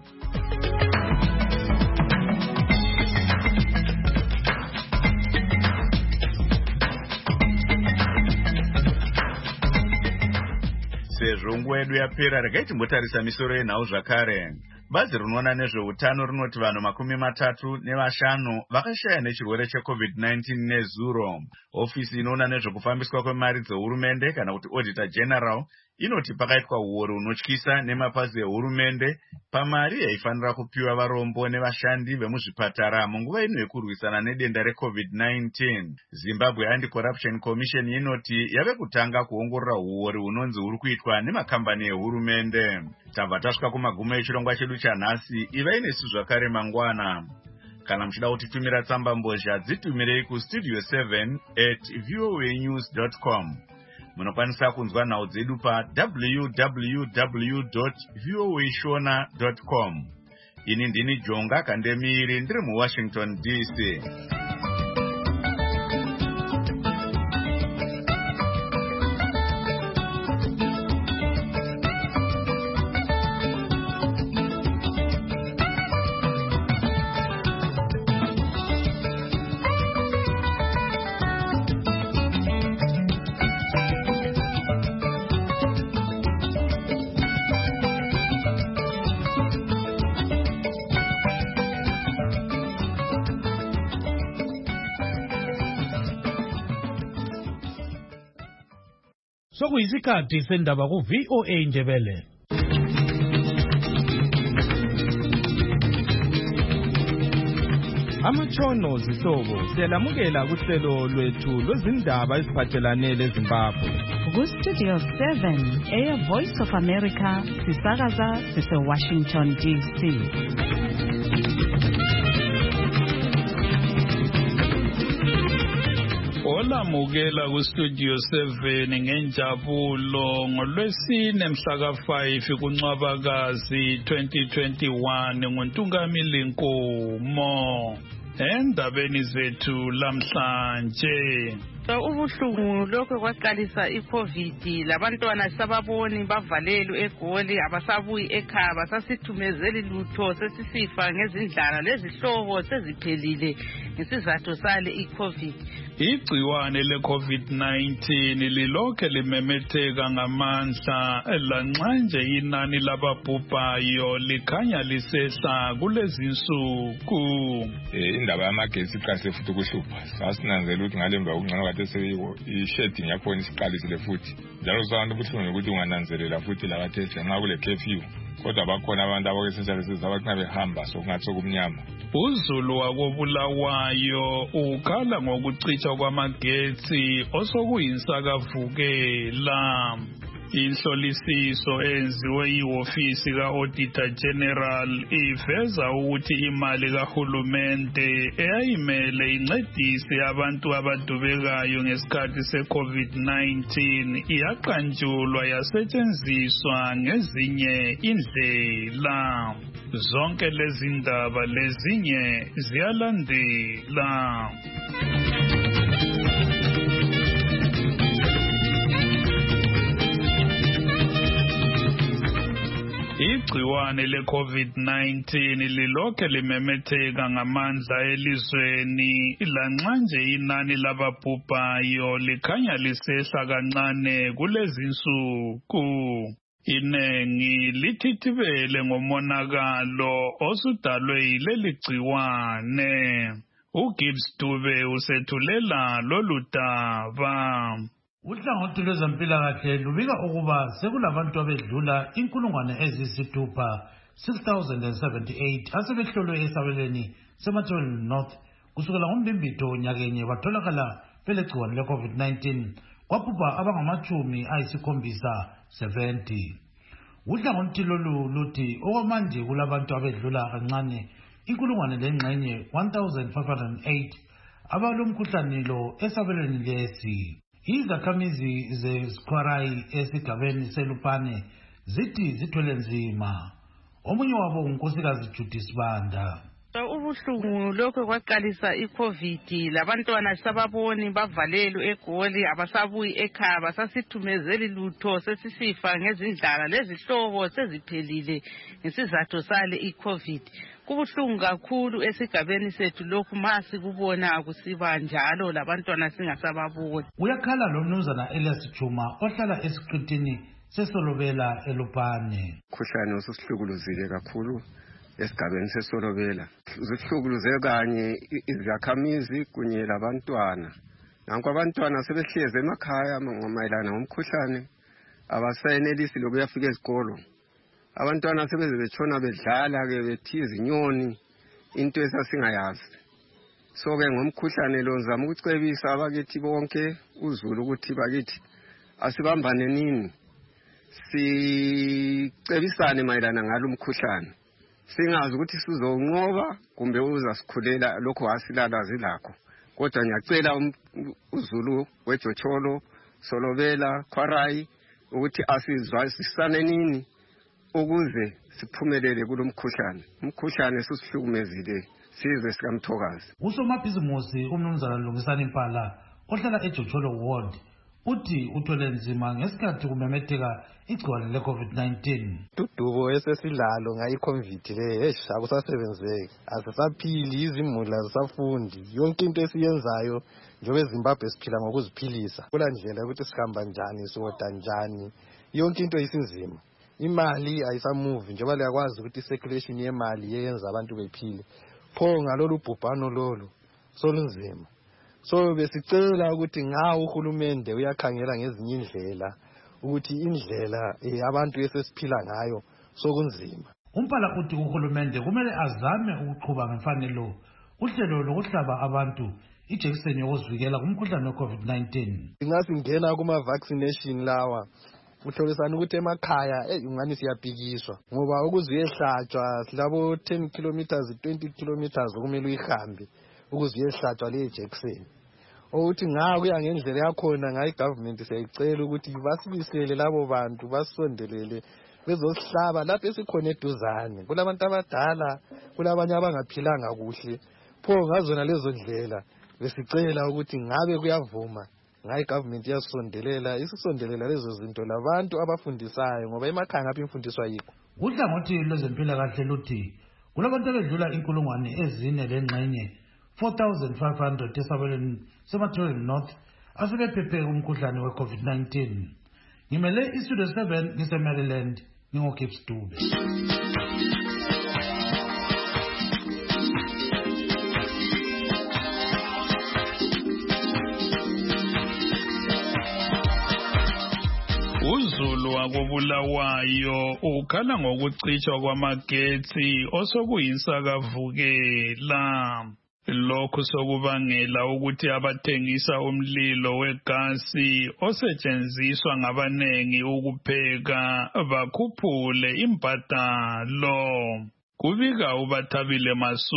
Sezvo nguva yedu yapera, regai timbotarisa misoro yenhau zvakare. Bazi rinoona nezveutano rinoti vanhu 35 vakashaya nechirwere cheCovid-19 nezuro. Ofisi inoona nezvekufambiswa kwemari dzehurumende kana kuti Auditor General inoti pakaitwa uori hunotyisa nemapazi ehurumende pamari yaifanira kupiwa varombo nevashandi vemuzvipatara munguva ino yekurwisana nedenda reCovid-19. Zimbabwe Anti-Corruption Commission inoti yave kutanga kuongorora uori hunonzi huri kuitwa nemakambani ehurumende. Tabva tasvika kumagumo echirongwa chedu chanhasi. Ivai nesu zvakare mangwana. Kana muchida kutitumira tsamba mbozha dzitumirei kustudio 7@voanews.com. Munokwanisa kunzwa nhau dzedu pa www.voashona.com. Ini ndini Jonga Kandemiri ndiri muWashington DC. Sokuyisikhathi sendaba ku VOA Ndebele. Amatshono zihlobo siyalamukela kuhlelo lwethu lwezindaba eziphathelane leZimbabwe. Ku-Studio 7 Voice of America sisakaza sise-Washington DC. Olamukela ku-Studio 7 ngenjabulo ngolwesine mhla ka-5 kuNcwabakazi 2021 nguNtungamili Nkomo. Endabeni zethu lamhlanje. Ubuhlungu lokho kwaqalisa iCovid labantwana sababoni bavalelwe eGoli abasabuyi ekhaya basasithumezeli lutho sesisifa ngezindlala lezihlobo seziphelile ngesizathu sale iCovid. Igciwane leCovid-19 lilokhe limemetheka ngamandla lanxa inani lababhubhayo likhanya lisehla kulezi nsuku. Indaba yamagetsi iqalise futhi ukuhlupha. Sasinanzela ukuthi ngalemva ukungcono kade i-shedding yakhona isiqalisile futhi. Njalo abantu buhlungu ukuthi ungananzelela futhi lakade nxa kule curfew. Kodwa bakhona abantu abakesentshalisiza abathi behamba sokungathi sokumnyama. Uzulu wakobulawayo ukhala ngokucitshwa kwamagetsi osokuyisakavukela. Inhlolisiso enziwe ihofisi ka-Auditor General iveza ukuthi imali kahulumende eyayimele incedise abantu abadubekayo ngesikhathi se-COVID-19 iyaqanjulwa yasetshenziswa ngezinye indlela. Zonke lezi ndaba lezinye ziyalandela. Igciwane leCovid-19 lilokhe limemetheka ngamandla elizweni lanxa inani lababhubhayo likhanya lisehla kancane kulezi nsuku. Inengi lithithibele ngomonakalo osudalwe yileli gciwane. uGibbs Dube usethulela lolu daba. Uhlangothi lwezempilakahle lubika ukuba sekulabantu abedlula 6,078 asebehlolwe esabelweni seMathole North kusukela ngoMbimbido nyakenye batholakala belegciwane leCovid-19 kwabhubha abangama-70. Uhlangothi lolu luthi okwamanje kulabantu abedlula kancane 1,508 abalomkhuhlane lo esabelweni lesi. Izakhamizi zeSquarai esigabeni seLupane zithi zithwele nzima. Omunye wabo unkosikazi Judith Banda. Ubuhlungu lokho kwaqalisa iCovid labantwana sababoni bavalelwe eGoli abasabuyi ekhaya basasithumezeli lutho sesisifa ngezindlala lezihlobo seziphelile ngesizathu sale iCovid. Kubuhlungu kakhulu esigabeni sethu lokhu masi kubona kusiba njalo labantwana singasababoni. Uyakhala lo mnumzana Elias Chuma ohlala esiqithini seSolobela eLupane. Umkhuhlane ususihlukuluzile kakhulu esigabeni seSolobela. Usihlukuluze kanye izakhamizi kunye labantwana. Nanku abantwana sebehleze emakhaya mayelana ngomkhuhlane abasayenelisi lokuyafika ezikolo. Abantwana sebeze betshona bedlala ke bethiza inyoni into esasingayazi. So ke ngomkhuhlane lo ngizama ukucebisa abakithi bonke uZulu ukuthi bakithi asibambane nini sicebisane mayelana ngalo umkhuhlane. Singazi ukuthi sizonqoba kumbe uzasikhulela lokho asilalazi lakho. Kodwa ngiyacela uZulu weJocholo, Solobela, Khwarai ukuthi asizwisane nini ukuze siphumelele kulomkhuhlane. Umkhuhlane susihlukumezile size sikamthokazi. Usomabhizimusi umnumzana Lungisani Impala ohlala eJocholo Ward uthi uthwele nzima ngesikhathi kumemetheka igciwane leCovid-19. Dudubo esesilalo ngayiCovid le akusasebenzeki. Asisaphili izimula zisafundi. Yonke into esiyenzayo njengoba eZimbabwe siphila ngokuziphilisa. Kula ndlela ukuthi sihamba njani siwoda njani. Yonke into isinzima. Imali ayisamove njengoba liyakwazi ukuthi circulation yemali yenza abantu bephile. Pho ngalolu bhubhano lolu solunzima. So besicela ukuthi ngawo uhulumende uyakhangela ngezinye indlela ukuthi indlela abantu esesiphila ngayo sokunzima. Umpala uthi uhulumende kumele azame ukuqhuba ngemfanelo uhlelo lokuhlaba abantu ijekiseni yokuzivikela kumkhuhlane we-COVID-19. Ingasingena kuma-vaccination lawa uhlolisana ukuthi emakhaya ungani siyabhikiswa ngoba ukuze uyehlatshwa silabo 10 kilometers 20 kilometers kumele uyihambe ukuze uyehlatshwa le jekiseni. Ukuthi kuya ngendlela yakhona ngayi government siyayicela ukuthi basibisele labo bantu basondelele bezosihlaba lapho esikhona eduzane. Kulabantu abadala, kulabanye abangaphilanga kuhle. Pho ngazona lezo ndlela besicela ukuthi ngabe kuyavuma ngayi government yasondelela isisondelela lezo zinto labantu abafundisayo ngoba emakhaya ngapha imfundiswa yikho. Uhlangothi lwezempilakahle luthi kulabantu abedlula 4,000 lengxenye 4,500 esabelweni seMathileni North asebephephe umkhuhlane we-COVID-19. Ngimele iStudio 7 ngise-Maryland ngingoKips Dube. uZulu wakobulawayo ukhala ngokucitshwa kwamagetsi osokuyisakavukela. Lokhu sokubangela ukuthi abathengisa umlilo wegasi osetshenziswa ngabanengi ukupheka bakhuphule imbadalo. Kubika uBathabile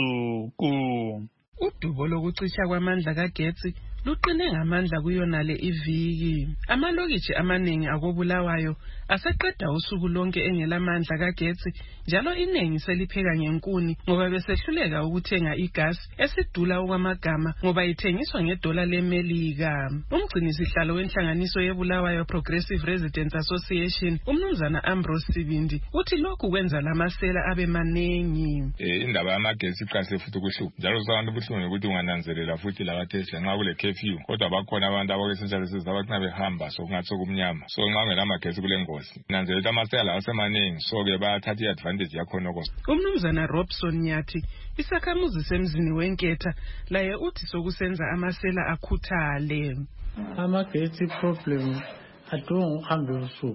Masuku. Udubo lokucisha kwamandla kagetsi luqine ngamandla kuyonale iviki. Amalokitshi amaningi akobulawayo aseqeda usuku lonke engelamandla kagetsi njalo iningi selipheka ngenkuni ngoba besehluleka ukuthenga igas esidula okwamagama ngoba ithengiswa ngedola leMelika. Umgcinisihlalo wenhlanganiso yebulawayo Progressive Residents Association umnumzana Ambrose Sibindi uthi lokhu kwenza lamasela abe manengi. Indaba yamagetsi iqase futhi ukuhlupha njalo abantu buhlungu ukuthi ungananzelela futhi lakathesha nxa kule curfew kodwa bakhona abantu abakesenjalo sizabathi behamba sokungathi sokumnyama so nxa ngelamagetsi kule ngozi nanzelela amasela asemaningi so ke bayathatha iadvantage yakhona okho. Umnumzana Robson Nyathi isakhamuzi semzini wenketha laye uthi sokusenza amasela akhuthale. Amagetsi problem adonga uhambe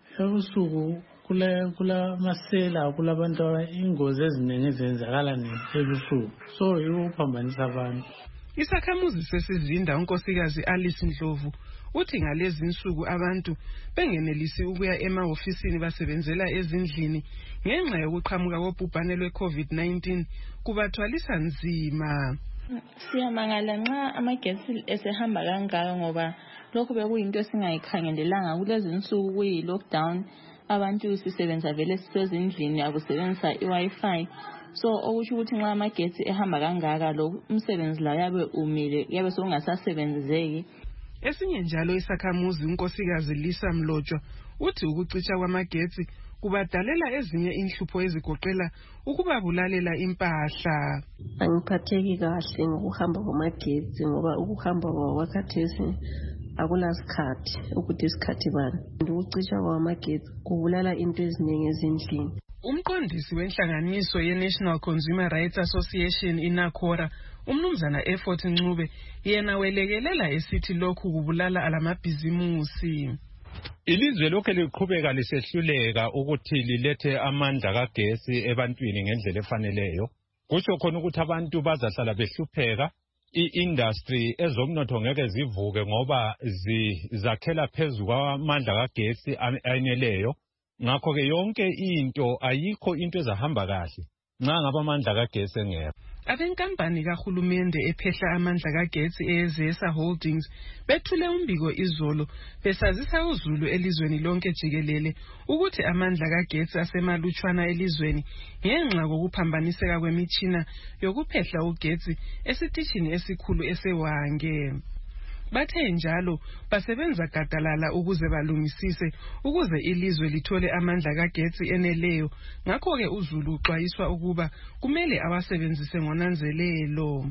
usuku kula masela kulabantu ingozi eziningi ezenzakala ebusuku so yikuphambanisa abantu. Isakhamuzi sesizinda unkosikazi Alice Ndlovu uthi ngalezi insuku abantu bengenelisi ukuya emahofisini basebenzela ezindlini ngenxa yokuqhamuka kobhubhane lwe-COVID-19 kubathwalisa nzima. Siyamangala nxa amagetsi esehamba kangaka ngoba lokhu bekuyinto esingayikhangelelanga kulezi insuku kuyi-lockdown. Abantu sisebenza vele sisezindlini akusebenzisa i-Wi-Fi. So okusho ukuthi nxa amagetsi ehamba kangaka lo umsebenzi la yabe umile yabe sokungasasebenzeki. Esinye njalo isakhamuzi unkosikazi Lisa Mlotshwa uthi ukucisha kwamagetsi kubadalela ezinye inhlupho ezigoqela ukubabulalela impahla. Angiphatheki kahle ngokuhamba kwamagetsi ngoba ukuhamba kwakhathesi akulasikhathi ukuthi isikhathi bani. Ukucisha kwamagetsi kubulala into eziningi ezindlini. Umqondisi wenhlanganiso ye-National Consumer Rights Association iNACORA umnumzana Effort Ncube yena welekelela esithi lokhu kubulala alamabhizimusi. Ilizwe lokho liqhubeka lisehluleka ukuthi lilethe amandla kagesi ebantwini ngendlela efaneleyo. Kusho khona ukuthi abantu bazahlala behlupheka. I-industry ezomnotho ngeke zivuke ngoba zakhela phezulu kwamandla kagesi aneleyo. Ngakho ke yonke into ayikho into ezahamba kahle nxa ngaba amandla kagesi engekho. Abenkampani kahulumende ephehla amandla kagetsi eZesa Holdings bethule umbiko izolo besazisa uZulu elizweni lonke jikelele ukuthi amandla kagetsi asemalutshwana elizweni ngenxa kokuphambaniseka kwemitshina yokuphehla ugetsi esitishini esikhulu eseWange. Bathe njalo basebenza gadalala ukuze balungisise ukuze ilizwe lithole amandla kagetsi eneleyo. Ngakho ke uZulu uxwayiswa ukuba kumele awasebenzise ngonanzelelo.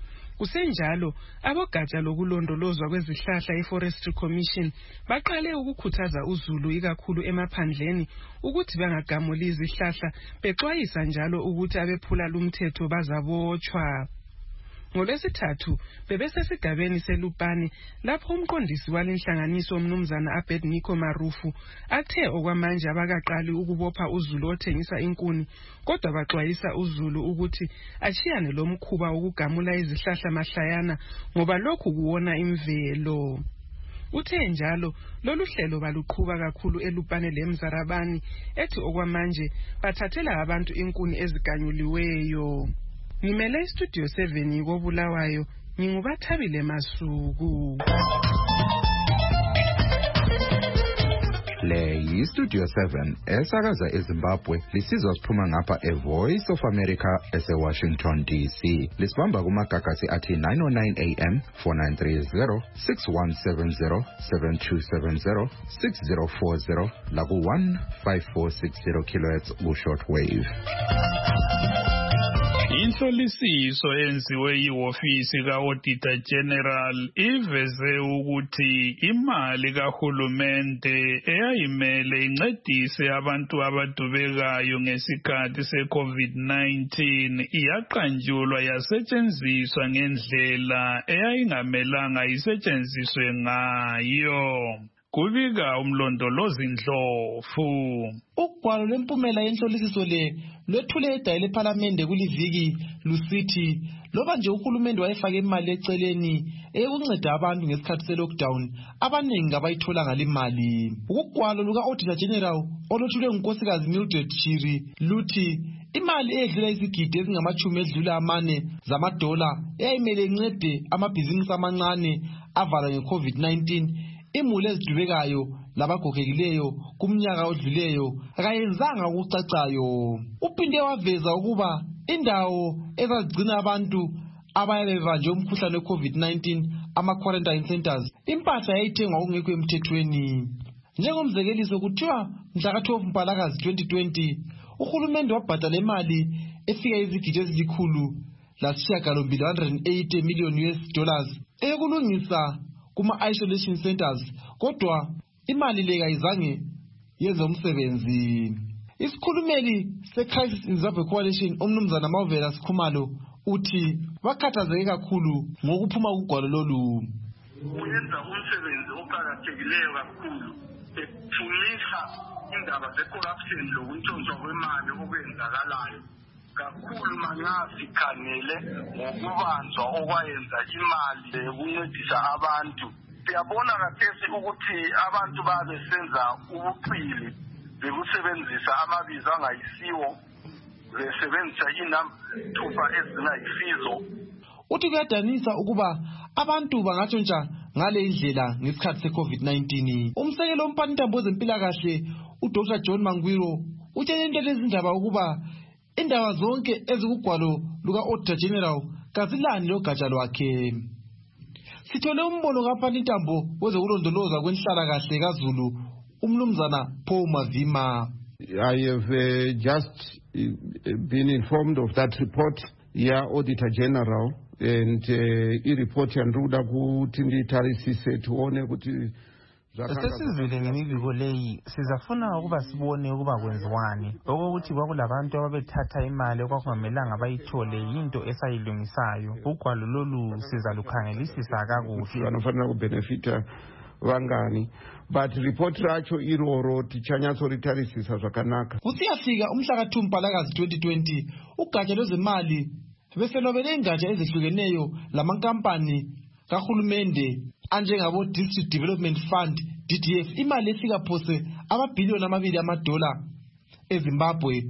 Kusenjalo abogatsha lokulondolozwa kwezihlahla iForestry Commission baqale ukukhuthaza uZulu ikakhulu emaphandleni ukuthi bangagamuli izihlahla bexwayisa njalo ukuthi abephula lumthetho bazabotshwa. NgoLwesithathu bebesesigabeni seLupane lapho umqondisi walenhlanganiso umnumzana Abednego Marufu athe okwamanje abakaqali ukubopha uZulu othengisa inkuni kodwa baxwayisa uZulu ukuthi achiyane lomkhuba ukugamula izihlahla mahlayana ngoba lokhu kuwona imvelo. Uthe njalo lolu hlelo baluqhuba kakhulu eLupane leMzarabani ethi okwamanje bathathela abantu inkuni eziganyuliweyo. Ngimele iStudio 7 koBulawayo ngingubathabile Masuku. Le yiStudio 7 esakaza eZimbabwe lisizwa siphuma ngapha eVoice of America eseWashington DC. Lisibamba kumagagasi athi 909 AM 4930 6170 7270 6040 laku 15460 kHz ku shortwave. Inhlolisiso enziwe yiHofisi ka-Auditor General iveze ukuthi imali kahulumende eyayimele incedise abantu abadubekayo ngesikhathi se-COVID-19 yaqanjulwa yasetshenziswa ngendlela eyayingamelanga isetshenziswe ngayo. Kubika umlondolozi Ndlovu. Ugwalo lwempumela yenhlolisiso le lwethule edaya lePhalamende kuliviki lusithi loba nje uhulumende wayefake imali eceleni eyokunceda abantu ngesikhathi se-lockdown abaningi abayithola ngalimali. Ugwalo luka-Auditor General oluthulwe ngunkosikazi Mildred Chiri luthi imali edlula izigidi ezingama-40 zamadola eyayimele incede amabhizinisi amancane avalwa nge-COVID-19 imuli ezidubekayo labagogekileyo kumnyaka odluleyo akayenzanga ukucacayo. Uphinde waveza ukuba indawo ezazigcina abantu abayabe bebanjwe umkhuhlane we-COVID-19 ama-quarantine centers impahla yayithengwa okungekho emthethweni. Njengomzekeliso kuthiwa mhla ka-12 Mpalakazi 2020 uhulumende wabhadala imali efika izigidi $180 million eyokulungisa kuma-isolation centers kodwa imali le kayizange yenze umsebenzi. Isikhulumeli se-Crisis in Zimbabwe Coalition umnumzana Marvelous Khumalo uthi bakhathazeke kakhulu ngokuphuma kugwalo lolu. Uyenza umsebenzi oqakathekileyo kakhulu efundisa indaba ze-corruption lokuntshontsha kwemali okwenzakalayo kakhulu mangazi khanele ngokubanzwa okwayenza imali ukuncedisa abantu. Siyabona kathesi ukuthi abantu babesenza ubuqili bekusebenzisa amabizo angayisiwo besebenzisa inamba ezingayisizo. Uthi kuyadanisa ukuba abantu bangatshontsha ngale indlela ngesikhathi se-COVID-19. Umsekelo womphathintambo wezempilakahle uDr John Mangwiro utshele into lezindaba ukuba indaba zonke ezikugwalo luka-Auditor General kazilani logatsha lwakhe. Sithole umbono kaphathintambo wezokulondoloza kwenhlalakahle kaZulu umnumzana Paul Mavima. I have just been informed of that report Auditor General and i-report yanduda kuti nditarisise tuone kuti sesizwile ngemibiko leyi sizafuna ukuba sibone ukuba kwenziwani okokuthi kwakulabantu ababethatha imali okwakungamelanga bayithole yinto esayilungisayo. Ugwalo lolu sizalukhangelisisa kakuhle vanofanira kubenefita vangani but report racho iroro tichanyatsoritarisisa zvakanaka. Kusiyafika umhla ka-2 Mpalakazi 2020 ugatsha lwezemali beselobele ingatsha ezihlukeneyo lamankampani kahulumende anjengabo District Development Fund DDF imali efika phose amabhiliyoni $2 eZimbabwe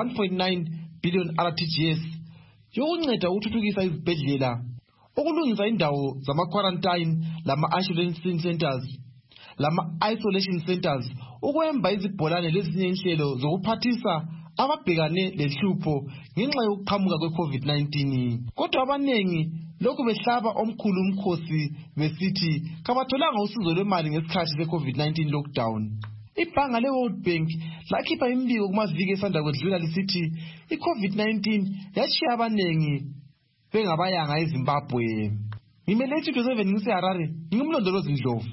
1.9 billion RTGS yokunceda ukuthuthukisa izibhedlela ukulungisa indawo zama-quarantine lama-isolation centers lama-isolation centers ukwemba izibholane lezinye inhlelo zokuphathisa ababhekane lehlupho ngenxa yokuqhamuka kwe-COVID-19. Kodwa abanengi lokhu behlaba omkhulu umkhosi besithi kabatholanga usizo lwemali ngesikhathi se-COVID-19 lockdown. Ibhanga le-World Bank lakhipha imbiko kumaviki esanda kwedlula lisithi i-COVID-19 yatshiya abanengi bengabayanga eZimbabwe. Ngimele iStudio 7 ngiseHarare ngingumlondolozi Ndlovu.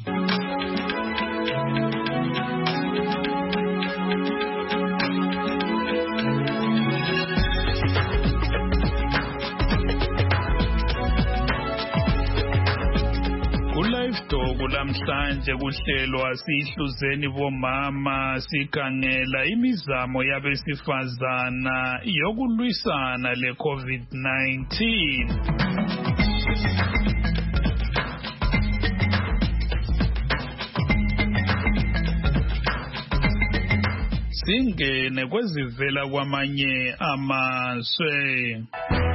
ezinenyundo kulamhlanje kuhlelwa sihluzeni bomama sikhangela imizamo yabesifazana yokulwisana le-COVID-19. Singene kwezivela kwamanye amazwe.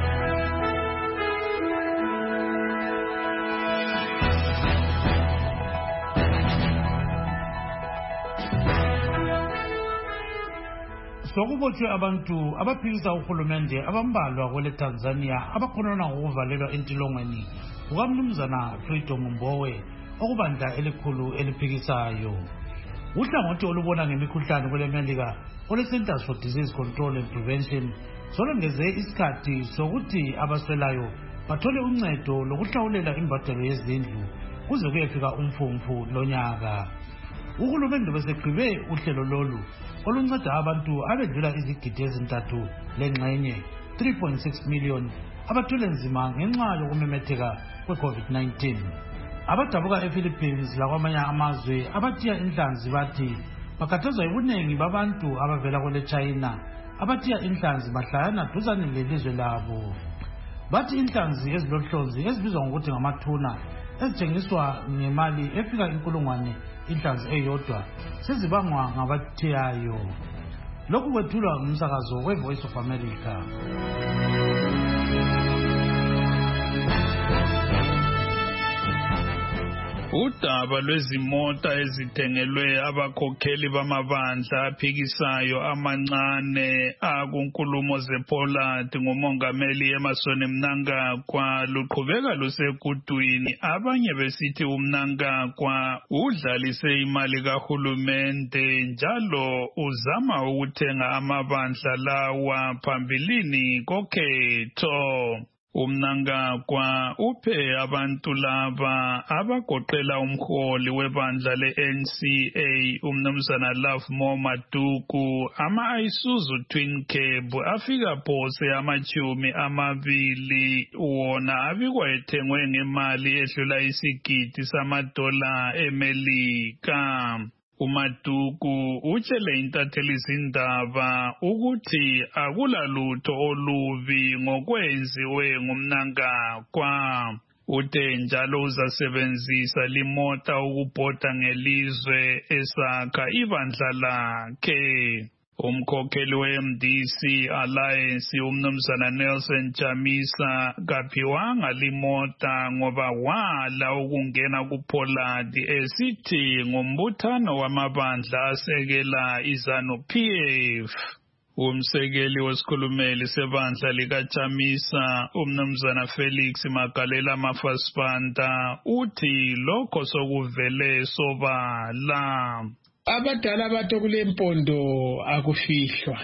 Sokubotshwe abantu abaphikisa uhulumende abambalwa kwele Tanzania abakhonona ngokuvalelwa entilongweni kukamnumzana Freedom Mbowe okubandla elikhulu eliphikisayo. Uhlangothi olubona ngemikhuhlane kwele Melika ole-Centers for Disease Control and Prevention solongeze isikhathi sokuthi abaswelayo bathole uncedo lokuhlawulela imbadalo yezindlu kuze kuyefika umfumfu lonyaka. Uhulumende beseqhibe uhlelo lolu olunceda abantu abedlula izigidi ezintathu lengxenye 3.6 million abathwele nzima ngenxa yokumemetheka kwe-COVID-19. Abadabuka ePhilippines lakwamanye amazwe abathiya inhlanzi bathi bakhathazwa yibunengi babantu abavela kwele China abathiya inhlanzi bahlayana duzane lelizwe labo. Bathi inhlanzi ezilohlonzi ezibizwa ngokuthi ngamathuna ezithengiswa ngemali efika 1,000 inhlanzi eyodwa sezibangwa ngabathiyayo. Lokhu kwethulwa ngumsakazo we-Voice of America. Udaba lwezimota ezithengelwe abakhokheli bamabandla aphikisayo amancane akunkulumo zePoland ngumongameli Emmerson Mnangagwa luqhubeka lusekudwini. Abanye besithi uMnangagwa udlalise imali kahulumende njalo uzama ukuthenga amabandla lawa phambilini kokhetho. uMnangagwa uphe abantu laba abagoqela umholi webandla le-NCA umnumzana Lovemore Maduku ama-Isuzu Twin Cab afika phose ama-20 wona abikwa ethengwe ngemali edlula isigidi $1 eMelika. uMaduku utshele intatheli zindaba ukuthi akulalutho olubi ngokwenziwe nguMnangagwa. Uthe njalo uzasebenzisa limota ukubhoda ngelizwe esakha ibandla lakhe. Umkhokheli we-MDC Alliance umnumzana Nelson Chamisa kaphiwanga limota ngoba wala ukungena kuPoland esithi ngumbuthano wamabandla asekela iZANU-PF. Umsekeli wesikhulumeli sebandla likaChamisa umnumzana Felix Magalela Mafasipanta uthi lokho sokuvele sobala. Abadala bathi kule mpondo akufihlwa.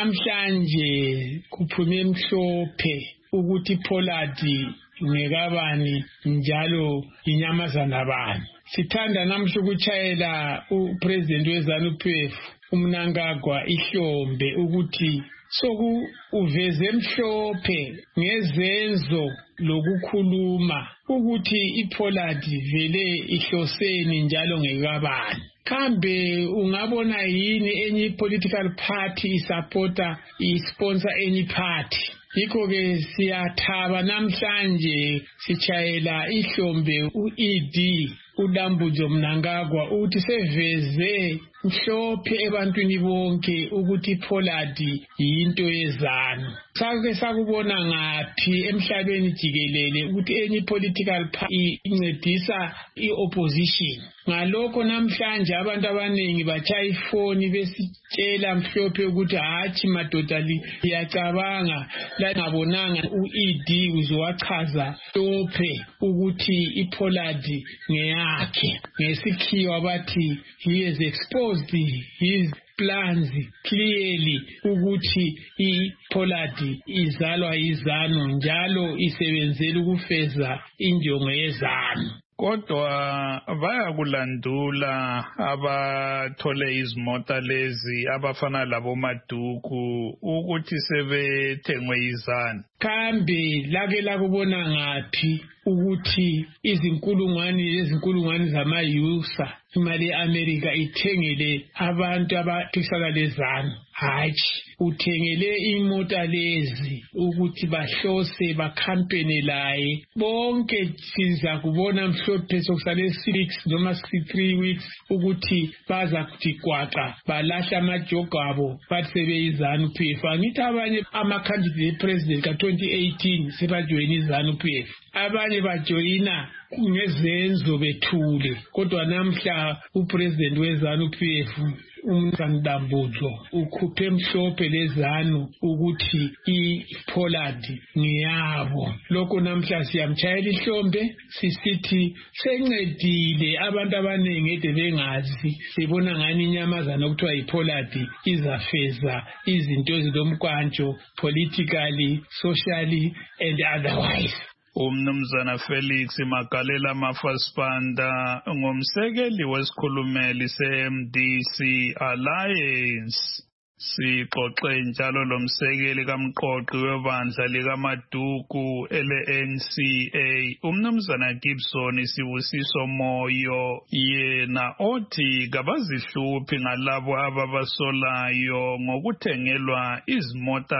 Namhlanje kuphume emhlophe ukuthi Poladi ngekabani njalo inyamazana bani. Sithanda namhla ukuchayela uPresident weZANU-PF uMnangagwa ihlombe ukuthi soku uveze emhlophe ngezenzo lokukhuluma ukuthi iPoladi vele ihloseni njalo ngekabani. Kambe ungabona yini enye political party isupporta isponsor enye party. Yikho ke siyathaba namhlanje sichayela ihlombe uED uDambuzo Mnangagwa uthi seveze mhlophe ebantwini bonke ukuthi Poladi yinto yezanu. Sake sakubona ngathi emhlabeni jikelele ukuthi enye political party incedisa iopposition. Ngalokho namhlanje abantu abaningi bachaya ifoni besitshela mhlophe ukuthi hathi madoda liyacabanga la ngabonanga uED uzowachaza mhlophe ukuthi iPoladi ngeyakhe. Ngesikhiwa bathi he has exposed his plans clearly ukuthi iPoladi izalwa izanu njalo isebenzela ukufeza injongo yezanu. kodwa bayakulandula abathole izimota lezi abafana labo Maduku ukuthi sebethengwe izana. Kambe lake lakubona ngaphi ukuthi izinkulungwane zamayusa imali ye-Amerika ithengele abantu abaphikisana lezanu? Hatshi, uthengele imota lezi ukuthi bahlose bakhampene laye. Bonke siza kubona mhlophe sokusale 6 noma 3 weeks ukuthi baza kuthi kwaqa balahla amajogo abo bathi sebeyizanu PF. Angithi abanye ama-candidate president ka-2018 sebajoyina izanu PF, abanye bajoyina ngezenzo bethule, kodwa namhla upresident wezanu PF uMnumzana Dambudzo ukhuphe mhlophe lezanu ukuthi iPollard ngiyabo. Lokho namhla siyamtshayela ihlombe sisithi sencedile abantu abaningi ede bengazi, sibona ngani inyamazana okuthiwa iPollard izafeza izinto ezilomkwantsho politically, socially and otherwise. Umnumzana Felix Magalela Mafasipanda ngumsekeli wesikhulumeli se-MDC Alliance. Sixoxe njalo lomsekeli kamqoqi webandla likaMaduku ele-NCA uMnumzana Gibson Sibusiso Moyo, yena othi kabazihluphi ngalabo ababasolayo ngokuthengelwa izimota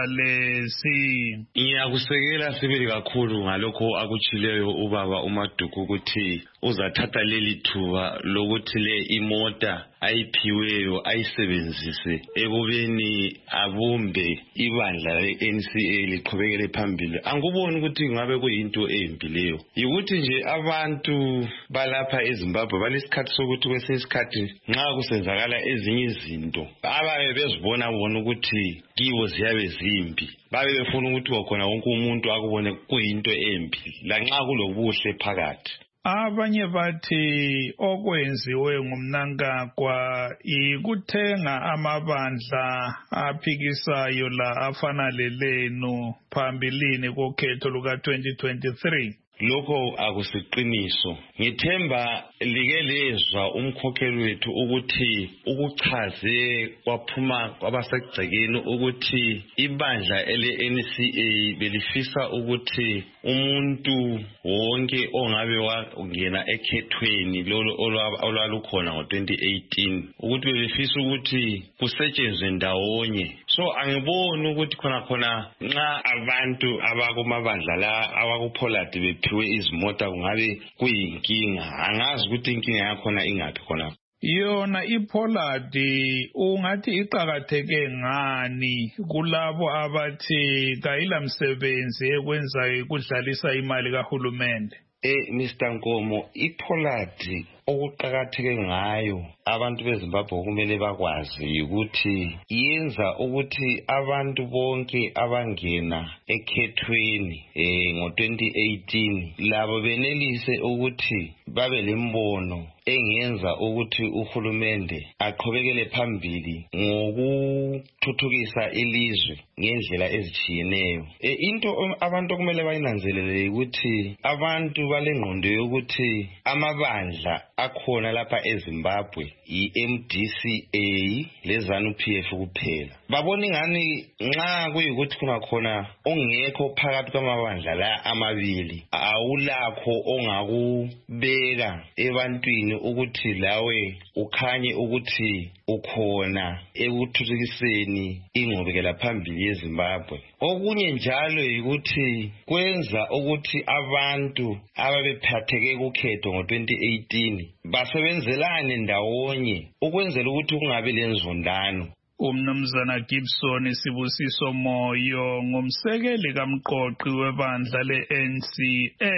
lezi. Ngiyakusekela sibili kakhulu ngalokho akutshileyo ubaba uMaduku ukuthi uzathatha leli thuba lokuthi le imota ayiphiweyo ayisebenzise ekubeni abumbe ibandla le-NCA liqhubekele phambili. Angikuboni ukuthi ngabe kuyinto embi leyo. Yikuthi nje abantu balapha eZimbabwe balesikhathi sokuthi kwesinye isikhathi nxa kusenzakala ezinye izinto ababe bezibona bona ukuthi kibo ziyabe zimbi, babe befuna ukuthi wakhona wonke umuntu akubone kuyinto embi lanxa kulobuhle phakathi. Abanye bathi okwenziwe ngumnankagwa ikuthenga amabandla aphikisayo la afana lelenu phambilini kokhetho luka-2023. Lokho akusiqiniso. Ngithemba like lezwa umkhokheli wethu ukuthi ukuchaze kwaphuma kwabasegcekeni ukuthi ibandla ele-NCA belifisa ukuthi umuntu wonke ongabe wangena ekhethweni lolo olwalukhona ngo-2018 ukuthi belifisa ukuthi kusetshenzwe ndawonye. So angiboni ukuthi khona nxa abantu abakumabandla la abakuPollard bephiwe izimota kungabe kuyinkinga. Angazi ukuthi inkinga yakhona ingaphi khona. Yona iPollard ungathi iqhakatheke ngani kulabo abathi kayilamsebenzi ekwenzayo kudlalisa imali kahulumende? Mr. Nkomo, iPollard okuqhakatheke ngayo abantu beZimbabwe kumele bakwazi ukuthi yenza ukuthi abantu bonke abangena ekhethweni ngo-2018 labo benelise ukuthi babe lembono engenza ukuthi uhulumende aqhubekele phambili ngokuthuthukisa ilizwe ngendlela ezitshiyeneyo. Into abantu kumele bayinanzelele ukuthi abantu balengqondo yokuthi amabandla akhona lapha eZimbabwe i-MDCA lezanu PF kuphela. Babona ingani nxa kuyikuthi khona ongekho phakathi kwamabandla la amabili awulakho ongakubeka ebantwini ukuthi lawe ukhanye ukuthi ukhona ekuthuthukiseni ingqubekela phambili yeZimbabwe. Okunye njalo yikuthi kwenza ukuthi abantu ababephatheke kukhetho ngo-2018 basebenzelane ndawonye ukwenzela ukuthi kungabi lenzondano. Umnumzana Gibson Sibusiso Moyo ngumsekeli kamqoqi webandla le-NCA.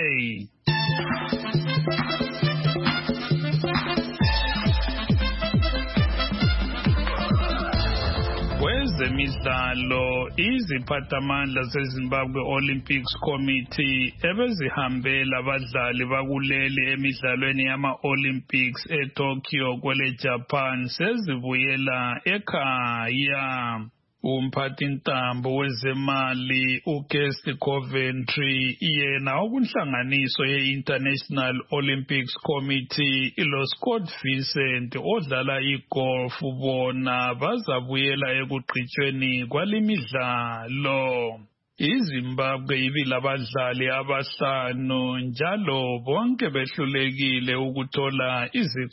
Kwezemidlalo, iziphathamandla zeZimbabwe Olympics Committee ebezihambela abadlali bakuleli emidlalweni yama-Olympics eTokyo kwele Japan sezibuyela ekhaya. umphathintambo wezemali uGuest Coventry yena okunhlanganiso ye-International Olympics Committee ilo Scott Vincent odlala igolf bona bazabuyela ekugqitshweni kwalimidlalo. iZimbabwe ibilabadlali abahlanu njalo bonke behlulekile ukuthola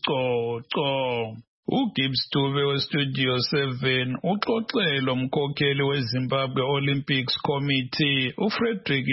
izicoco. uGibbs Dube weStudio 7 uxoxele umkhokheli weZimbabwe Olympics Committee uFrederick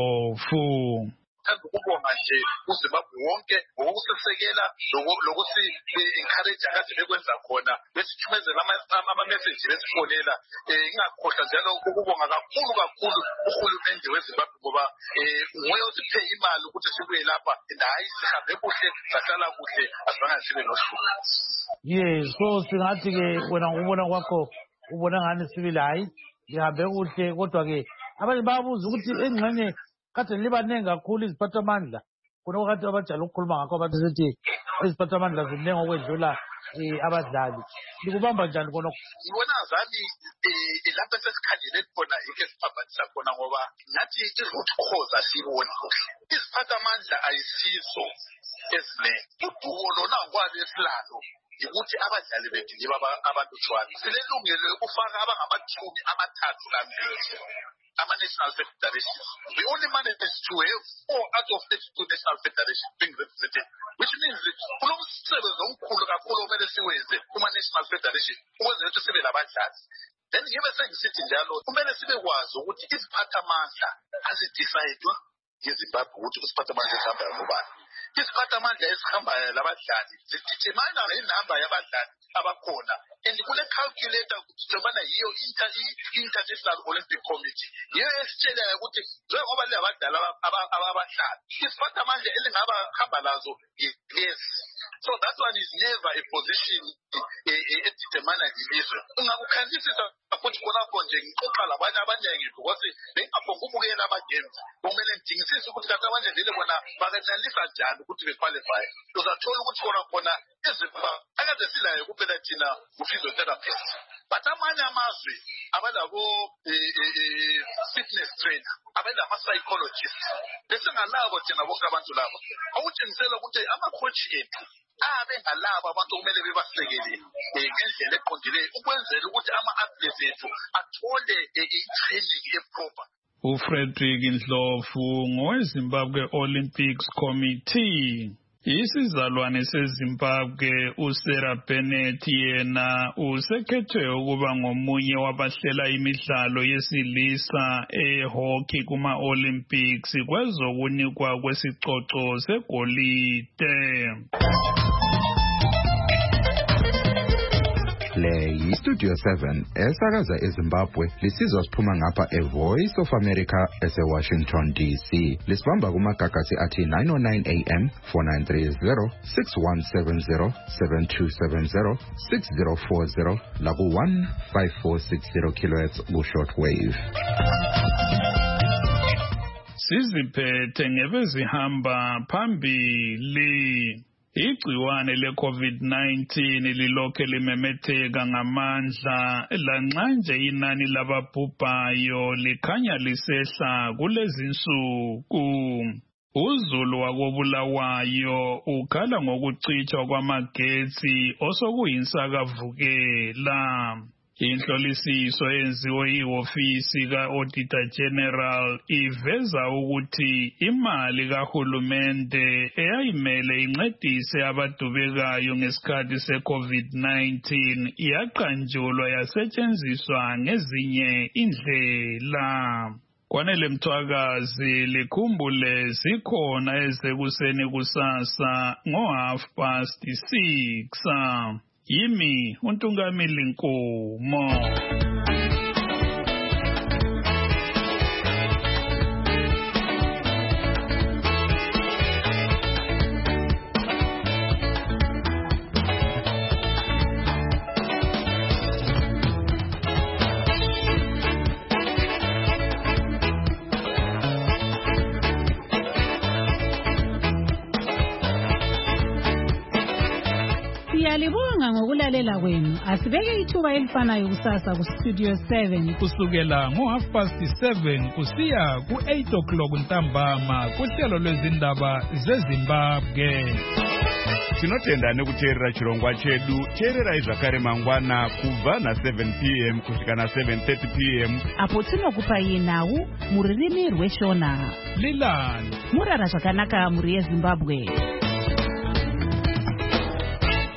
Ndlovu. ukubonga nje uZimbabwe wonke ngokusisekela lokuthi encourage akathi bekwenza khona besithumezela ama-message besifonela ingakhohlwa njalo ukubonga kakhulu uhulumende weZimbabwe ngoba nguye osiphe imali ukuthi sibuye lapha and hayi sihambe kuhle sahlala kuhle asibanga sibe nohlupho. Yes, so singathi-ke wena ngokubona kwakho ubona ngani sibili hayi ngihambe kuhle kodwa-ke abanye bayabuza ukuthi engxenye kade libaningi kakhulu iziphathamandla kunokade abajala ukukhuluma ngakho abantu sithi iziphathamandla ziningi okwedlula abadlali likubamba njani khonokho? Ngibona zami lapho sesikhangele khona ike siphambanisa khona ngoba ngathi i-root cause asiyiboni kuhle. Iziphathamandla ayisizo eziningi udumo lona kwalo esilalo ukuthi abadlali bethu yibo abalutshwana silelungelo lokufaka abangamachumi amathathu lambili ama-national federations. We only managed to have 4 out of 32 national federations being represented, which means kulo msebenzi omkhulu kakhulu omele siwenze kuma-national federation ukwenzela ukuthi sibe labadlali. Then ngibe sengisithi njalo kumele sibe kwazi ukuthi iziphathamandla azidecide ngeZimbabwe ukuthi isiphathamandla esihamba ngobani. Isiphathamandla esihamba labadlali sidetermine inamba yabadlali abakhona and kule calculator ukuthi njengoba yiyo International Olympic Committee yiyo esitshelayo ukuthi njengoba labadlali abadlali isiphathamandla elingaba hamba lazo yes. So that one is never a position edetermine ilizwe. Ungakukhangisisa futhi khonapho nje ngixoxa labanye abaningi because bengaphonga ukubukela ama-games kumele ngidingisise ukuthi kanti abanye vele bona bakanalisa njani ukuthi bequalify. Uzathola ukuthi khona izimbabwe akade silayo kuphela thina u-physiotherapist but amanye amazwe abalabo fitness trainer abalama-psychologist besingalabo thina bonke abantu labo awutshengisela ukuthi amakhochi ethu abe ngalabo abantu kumele bebasekele ngendlela eqondileyo ukwenzela ukuthi ama-athletes ethu athole i-training eproper. uFrederick Ndlovu ngoweZimbabwe Olympics Committee. Isizalwane seZimbabwe uSarah Bennett yena usekhethwe ukuba ngomunye wabahlela imidlalo yesilisa ehockey kuma-Olympics kwezokunikwa kwesicoco segolide. Le yiStudio 7 esakaza eZimbabwe lisizwa siphuma ngapha eVoice of America eseWashington DC. Lisibamba kumagagasi athi 909 AM 4930 6170 7270 6040 laku 15460 kHz ku shortwave. Siziphethe ngebezihamba phambili. Igciwane le-COVID-19 lilokhe limemetheka ngamandla lanxa nje inani lababhubhayo likhanya lisehla kulezi nsuku. uZulu wakobulawayo ukhala ngokucitshwa kwamagetsi osokuyinsakavukela. Inhlolisiso enziwe ihofisi ka-Auditor General iveza ukuthi imali kahulumende eyayimele incedise abadubekayo ngesikhathi se-COVID-19 yaqanjulwa yasetshenziswa ngezinye indlela. Kwanele Mthwakazi likhumbule zikhona ezekuseni kusasa ngo6:30. Yimi uNtungamili Nkomo. Siyalibonga ngokulalela kwenu. Asibeke ithuba elifanayo kusasa ku Studio 7 kusukela ngo7:30 kusiya ku8 o'clock ntambama kuhlelo lwezindaba zeZimbabwe. Tinotenda nekuteerera chirongwa chedu. Teererai zvakare mangwana kubva na7 p.m. kusvika na7:30 p.m. apo tinokupai nhau mururimi rweshona. Lilani murara zvakanaka muri yeZimbabwe.